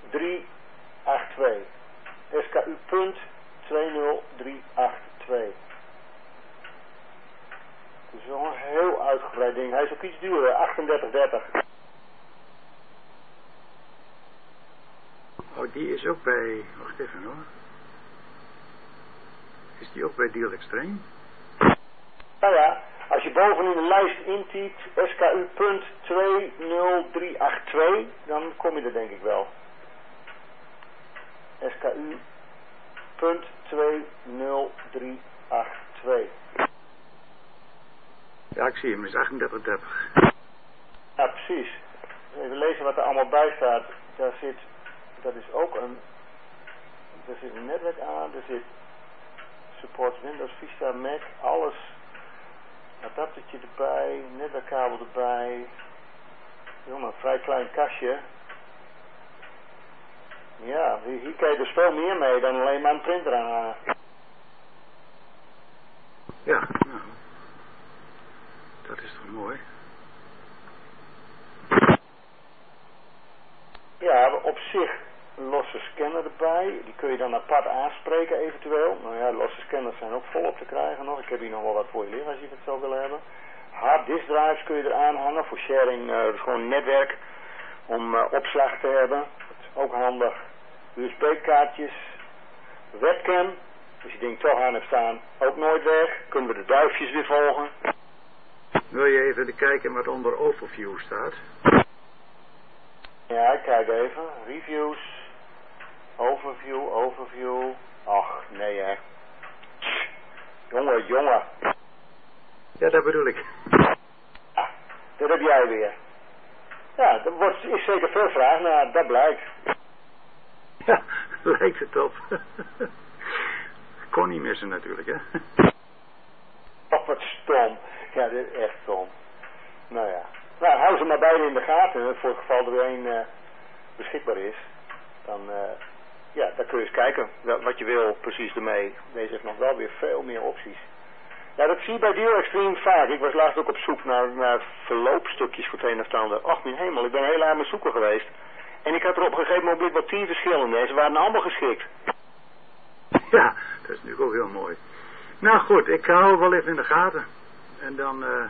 drie acht twee. S K U punt twee nul drie acht twee. Het is wel een heel uitgebreid ding. Hij is ook iets duurder, achtendertig dertig. Oh, die is ook bij... Wacht even hoor. Is die ook bij Deal Extreme? Nou ja, als je bovenin de lijst intypt S K U punt twee nul drie acht twee, dan kom je er denk ik wel. S K U punt twee nul drie acht twee. Ja, ik zie hem. Het is achtendertig dertig. Ja, precies. Even lezen wat er allemaal bij staat. Daar zit... Dat is ook een... Er zit een netwerk aan. Er zit... Support Windows, Vista, Mac. Alles. Adaptertje erbij. Netwerkkabel erbij. Jongen, een vrij klein kastje. Ja, hier kan je dus veel meer mee dan alleen maar een printer aan. Ja, nou. Dat is toch mooi. Ja, op zich een losse scanner erbij. Die kun je dan apart aanspreken eventueel. Nou ja, losse scanners zijn ook volop te krijgen nog. Ik heb hier nog wel wat voor je liggen als je het zo wil hebben. Hard disk drives kun je eraan hangen voor sharing. Uh, dus gewoon netwerk om uh, opslag te hebben. Dat is ook handig. U S B-kaartjes. Webcam. Als je ding toch aan hebt staan, ook nooit weg. Kunnen we de duifjes weer volgen. Wil je even kijken wat onder overview staat? Ja, ik kijk even. Reviews. Overview, overview. Ach, nee hè. Jongen, jongen. Ja, dat bedoel ik. Ah, dat heb jij weer. Ja, dat wordt, is zeker veel vraag. Nou, dat blijkt. Ja, lijkt het op. Kon niet missen natuurlijk, hè. Oh, wat stom. Ja, dit is echt stom. Nou ja. Nou, hou ze maar beide in de gaten. Voor het geval er weer een uh, beschikbaar is. Dan, uh, ja, dan kun je eens kijken wat je wil precies ermee. Deze heeft nog wel weer veel meer opties. Ja, dat zie je bij Deal Extreme vaak. Ik was laatst ook op zoek naar, naar verloopstukjes voor het een of ander. Och, mijn hemel, ik ben heel aan mijn zoeken geweest. En ik had er op een gegeven moment wel tien verschillende. En ze waren allemaal geschikt. Ja, dat is natuurlijk ook heel mooi. Nou goed, ik hou wel even in de gaten. En dan, eh...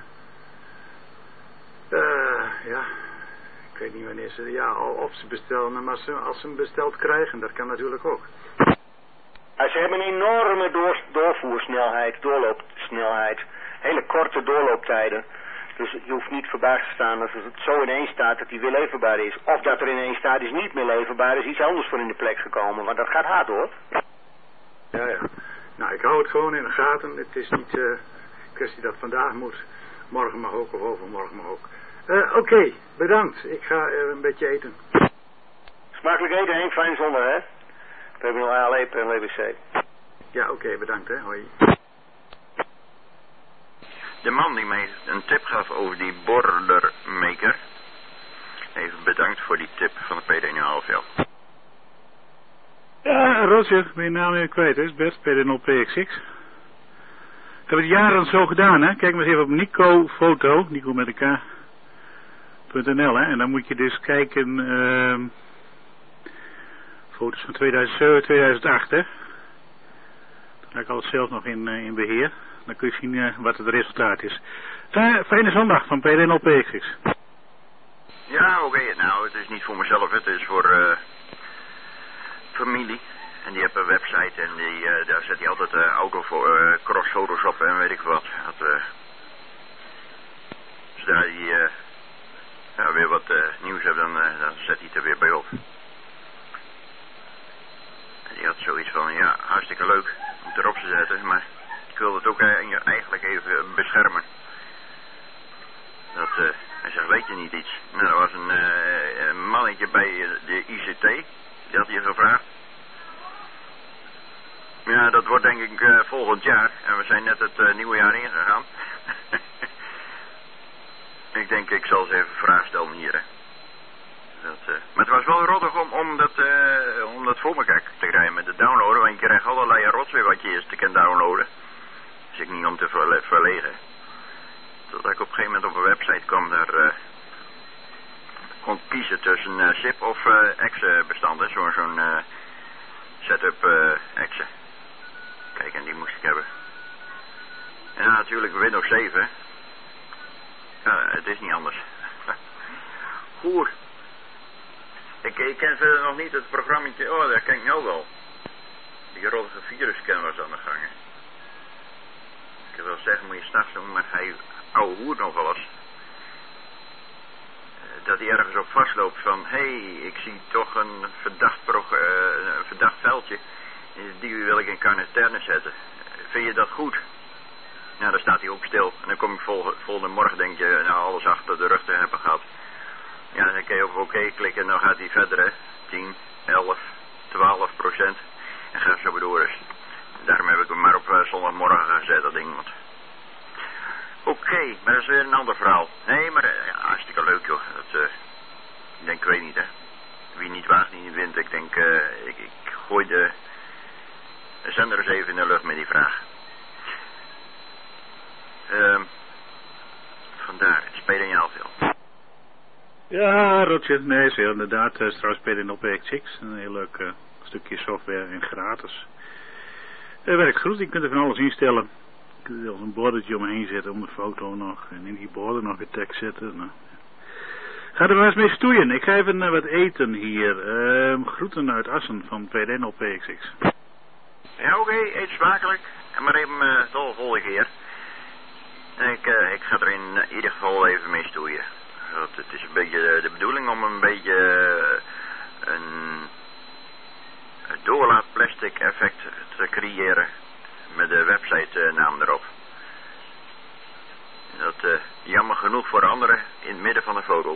Uh, ja, ik weet niet wanneer ze, ja, of ze bestellen, maar ze, als ze hem besteld krijgen, dat kan natuurlijk ook. Ja, ze hebben een enorme door, doorvoersnelheid, doorloopsnelheid, hele korte doorlooptijden. Dus je hoeft niet verbaasd te staan als het zo ineens staat dat die weer leverbaar is. Of dat er ineens staat is niet meer leverbaar, is iets anders voor in de plek gekomen, want dat gaat hard hoor. Ja, ja. Nou, ik hou het gewoon in de gaten. Het is niet uh, een kwestie dat vandaag moet. Morgen mag ook of overmorgen mag ook. Uh, Oké, okay, bedankt. Ik ga uh, een beetje eten. Smakelijk eten, Henk. Fijne zondag, hè? We hebben nog A L E P en L W C. Ja, oké, okay, bedankt, hè. Hoi. De man die mij een tip gaf over die Boilermaker. Even bedankt voor die tip van de P D nul half L. Ja, Roger, ben je naam weer kwijt, hè? Is best P D nul P X X. Ik heb het jaren zo gedaan, hè. Kijk maar eens even op Nico Foto, Nico met een K, .nl, hè. En dan moet je dus kijken, uh, foto's van tweeduizend zeven, tweeduizend acht, hè. Dan heb ik alles zelf nog in, uh, in beheer. Dan kun je zien uh, wat het resultaat is. Uh, fijne zondag van P D nul P X X. Ja, oké. Okay. Nou, het is niet voor mezelf, het is voor uh, familie. En die hebben een website en die, uh, daar zet hij altijd uh, auto voor, uh, crossfoto's op en weet ik wat. Dat, uh, zodra hij uh, ja, weer wat uh, nieuws heeft, dan, uh, dan zet hij het er weer bij op. En die had zoiets van, ja, hartstikke leuk om het erop te zetten, maar ik wil het ook uh, eigenlijk even beschermen. Dat, uh, hij zegt, weet je niet iets? Nou, er was een, uh, een mannetje bij de I C T, die had hier gevraagd. Ja, dat wordt denk ik uh, volgend jaar. En we zijn net het uh, nieuwe jaar ingegaan. Ik denk, ik zal eens even een vraag stellen hier. Hè. Dat, uh, maar het was wel rottig om, om, dat, uh, om dat voor elkaar te krijgen met het downloaden. Want je krijgt allerlei rotzooi wat je eerst te kan downloaden. Dus ik niet om te verle verlegen. Totdat ik op een gegeven moment op een website kwam, daar uh, kon kiezen tussen uh, zip of uh, exe bestanden. Zo'n zo'n uh, setup uh, exe. Kijk, en die moest ik hebben. En ja, natuurlijk Windows zeven. Ja, het is niet anders. Goed. Ik, ik ken verder nog niet het programmaatje. Oh, dat ken ik nou wel. Die rottige virusscan was aan de gang. Hè. Ik wil zeggen, moet je s'nachts doen, maar hij ouwe hoer nog wel eens. Dat hij ergens op vastloopt van, hé, hey, ik zie toch een verdacht, uh, een verdacht veldje. Die wil ik in quarantaine zetten. Vind je dat goed? Nou, dan staat hij ook stil. En dan kom ik vol, volgende morgen, denk je, nou, alles achter de rug te hebben gehad. Ja, dan kun je op oké klikken en dan gaat hij verder, hè. tien, elf, twaalf procent. En ga zo door eens. Daarom heb ik hem maar op uh, zondagmorgen gezet, dat ding. Want... Oké, okay, maar dat is weer een ander verhaal. Nee, maar uh, ja, hartstikke leuk, joh. Dat, uh, ik denk, ik weet niet, hè. Wie niet waagt, niet wint. Ik denk, uh, ik, ik gooi de zender eens even in de lucht met die vraag. Uh, vandaar, het spelen in je al veel. Ja, Roger, nee, ze inderdaad, uh, trouwens spelen in op P X X. Een heel leuk uh, stukje software en gratis. Uh, werkt goed, je kunt er van alles instellen. Je kunt er als een bordetje omheen zetten om de foto nog. En in die borden nog een tekst zetten. Nou. Ga er maar eens mee stoeien. Ik ga even uh, wat eten hier. Uh, groeten uit Assen van P D N op P X X. Ja, oké, okay, eet smakelijk. En maar even uh, tot de volgende keer. Ik, uh, ik ga er in uh, ieder geval even mee stoeien. Want het is een beetje de, de bedoeling om een beetje uh, een, een doorlaatplastic effect te creëren met de website uh, naam erop. Dat uh, jammer genoeg voor anderen in het midden van de foto.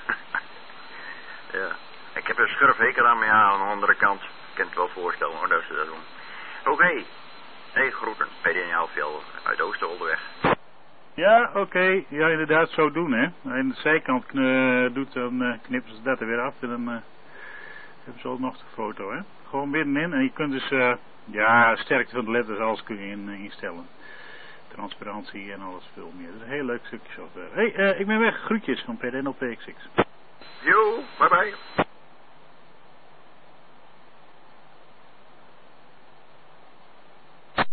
Ja, ik heb een schurfhekel aan me, ja, aan de andere kant. Ik kan het wel voorstellen hoor, dat ze dat doen. Oké, okay. Hey, groeten, P D N Aalfjell uit Oosterwoldeweg. Ja, oké. Okay. Ja, inderdaad zo doen, hè. En de zijkant uh, doet, dan uh, knippen ze dat er weer af en dan uh, hebben ze ook nog de foto, hè. Gewoon binnenin en je kunt dus, uh, ja, sterkte van de letters, alles kun je in, uh, instellen. Transparantie en alles veel meer. Dat is een heel leuk stukje software. Hé, hey, uh, ik ben weg. Groetjes van P D N op P X X. Yo, bye bye.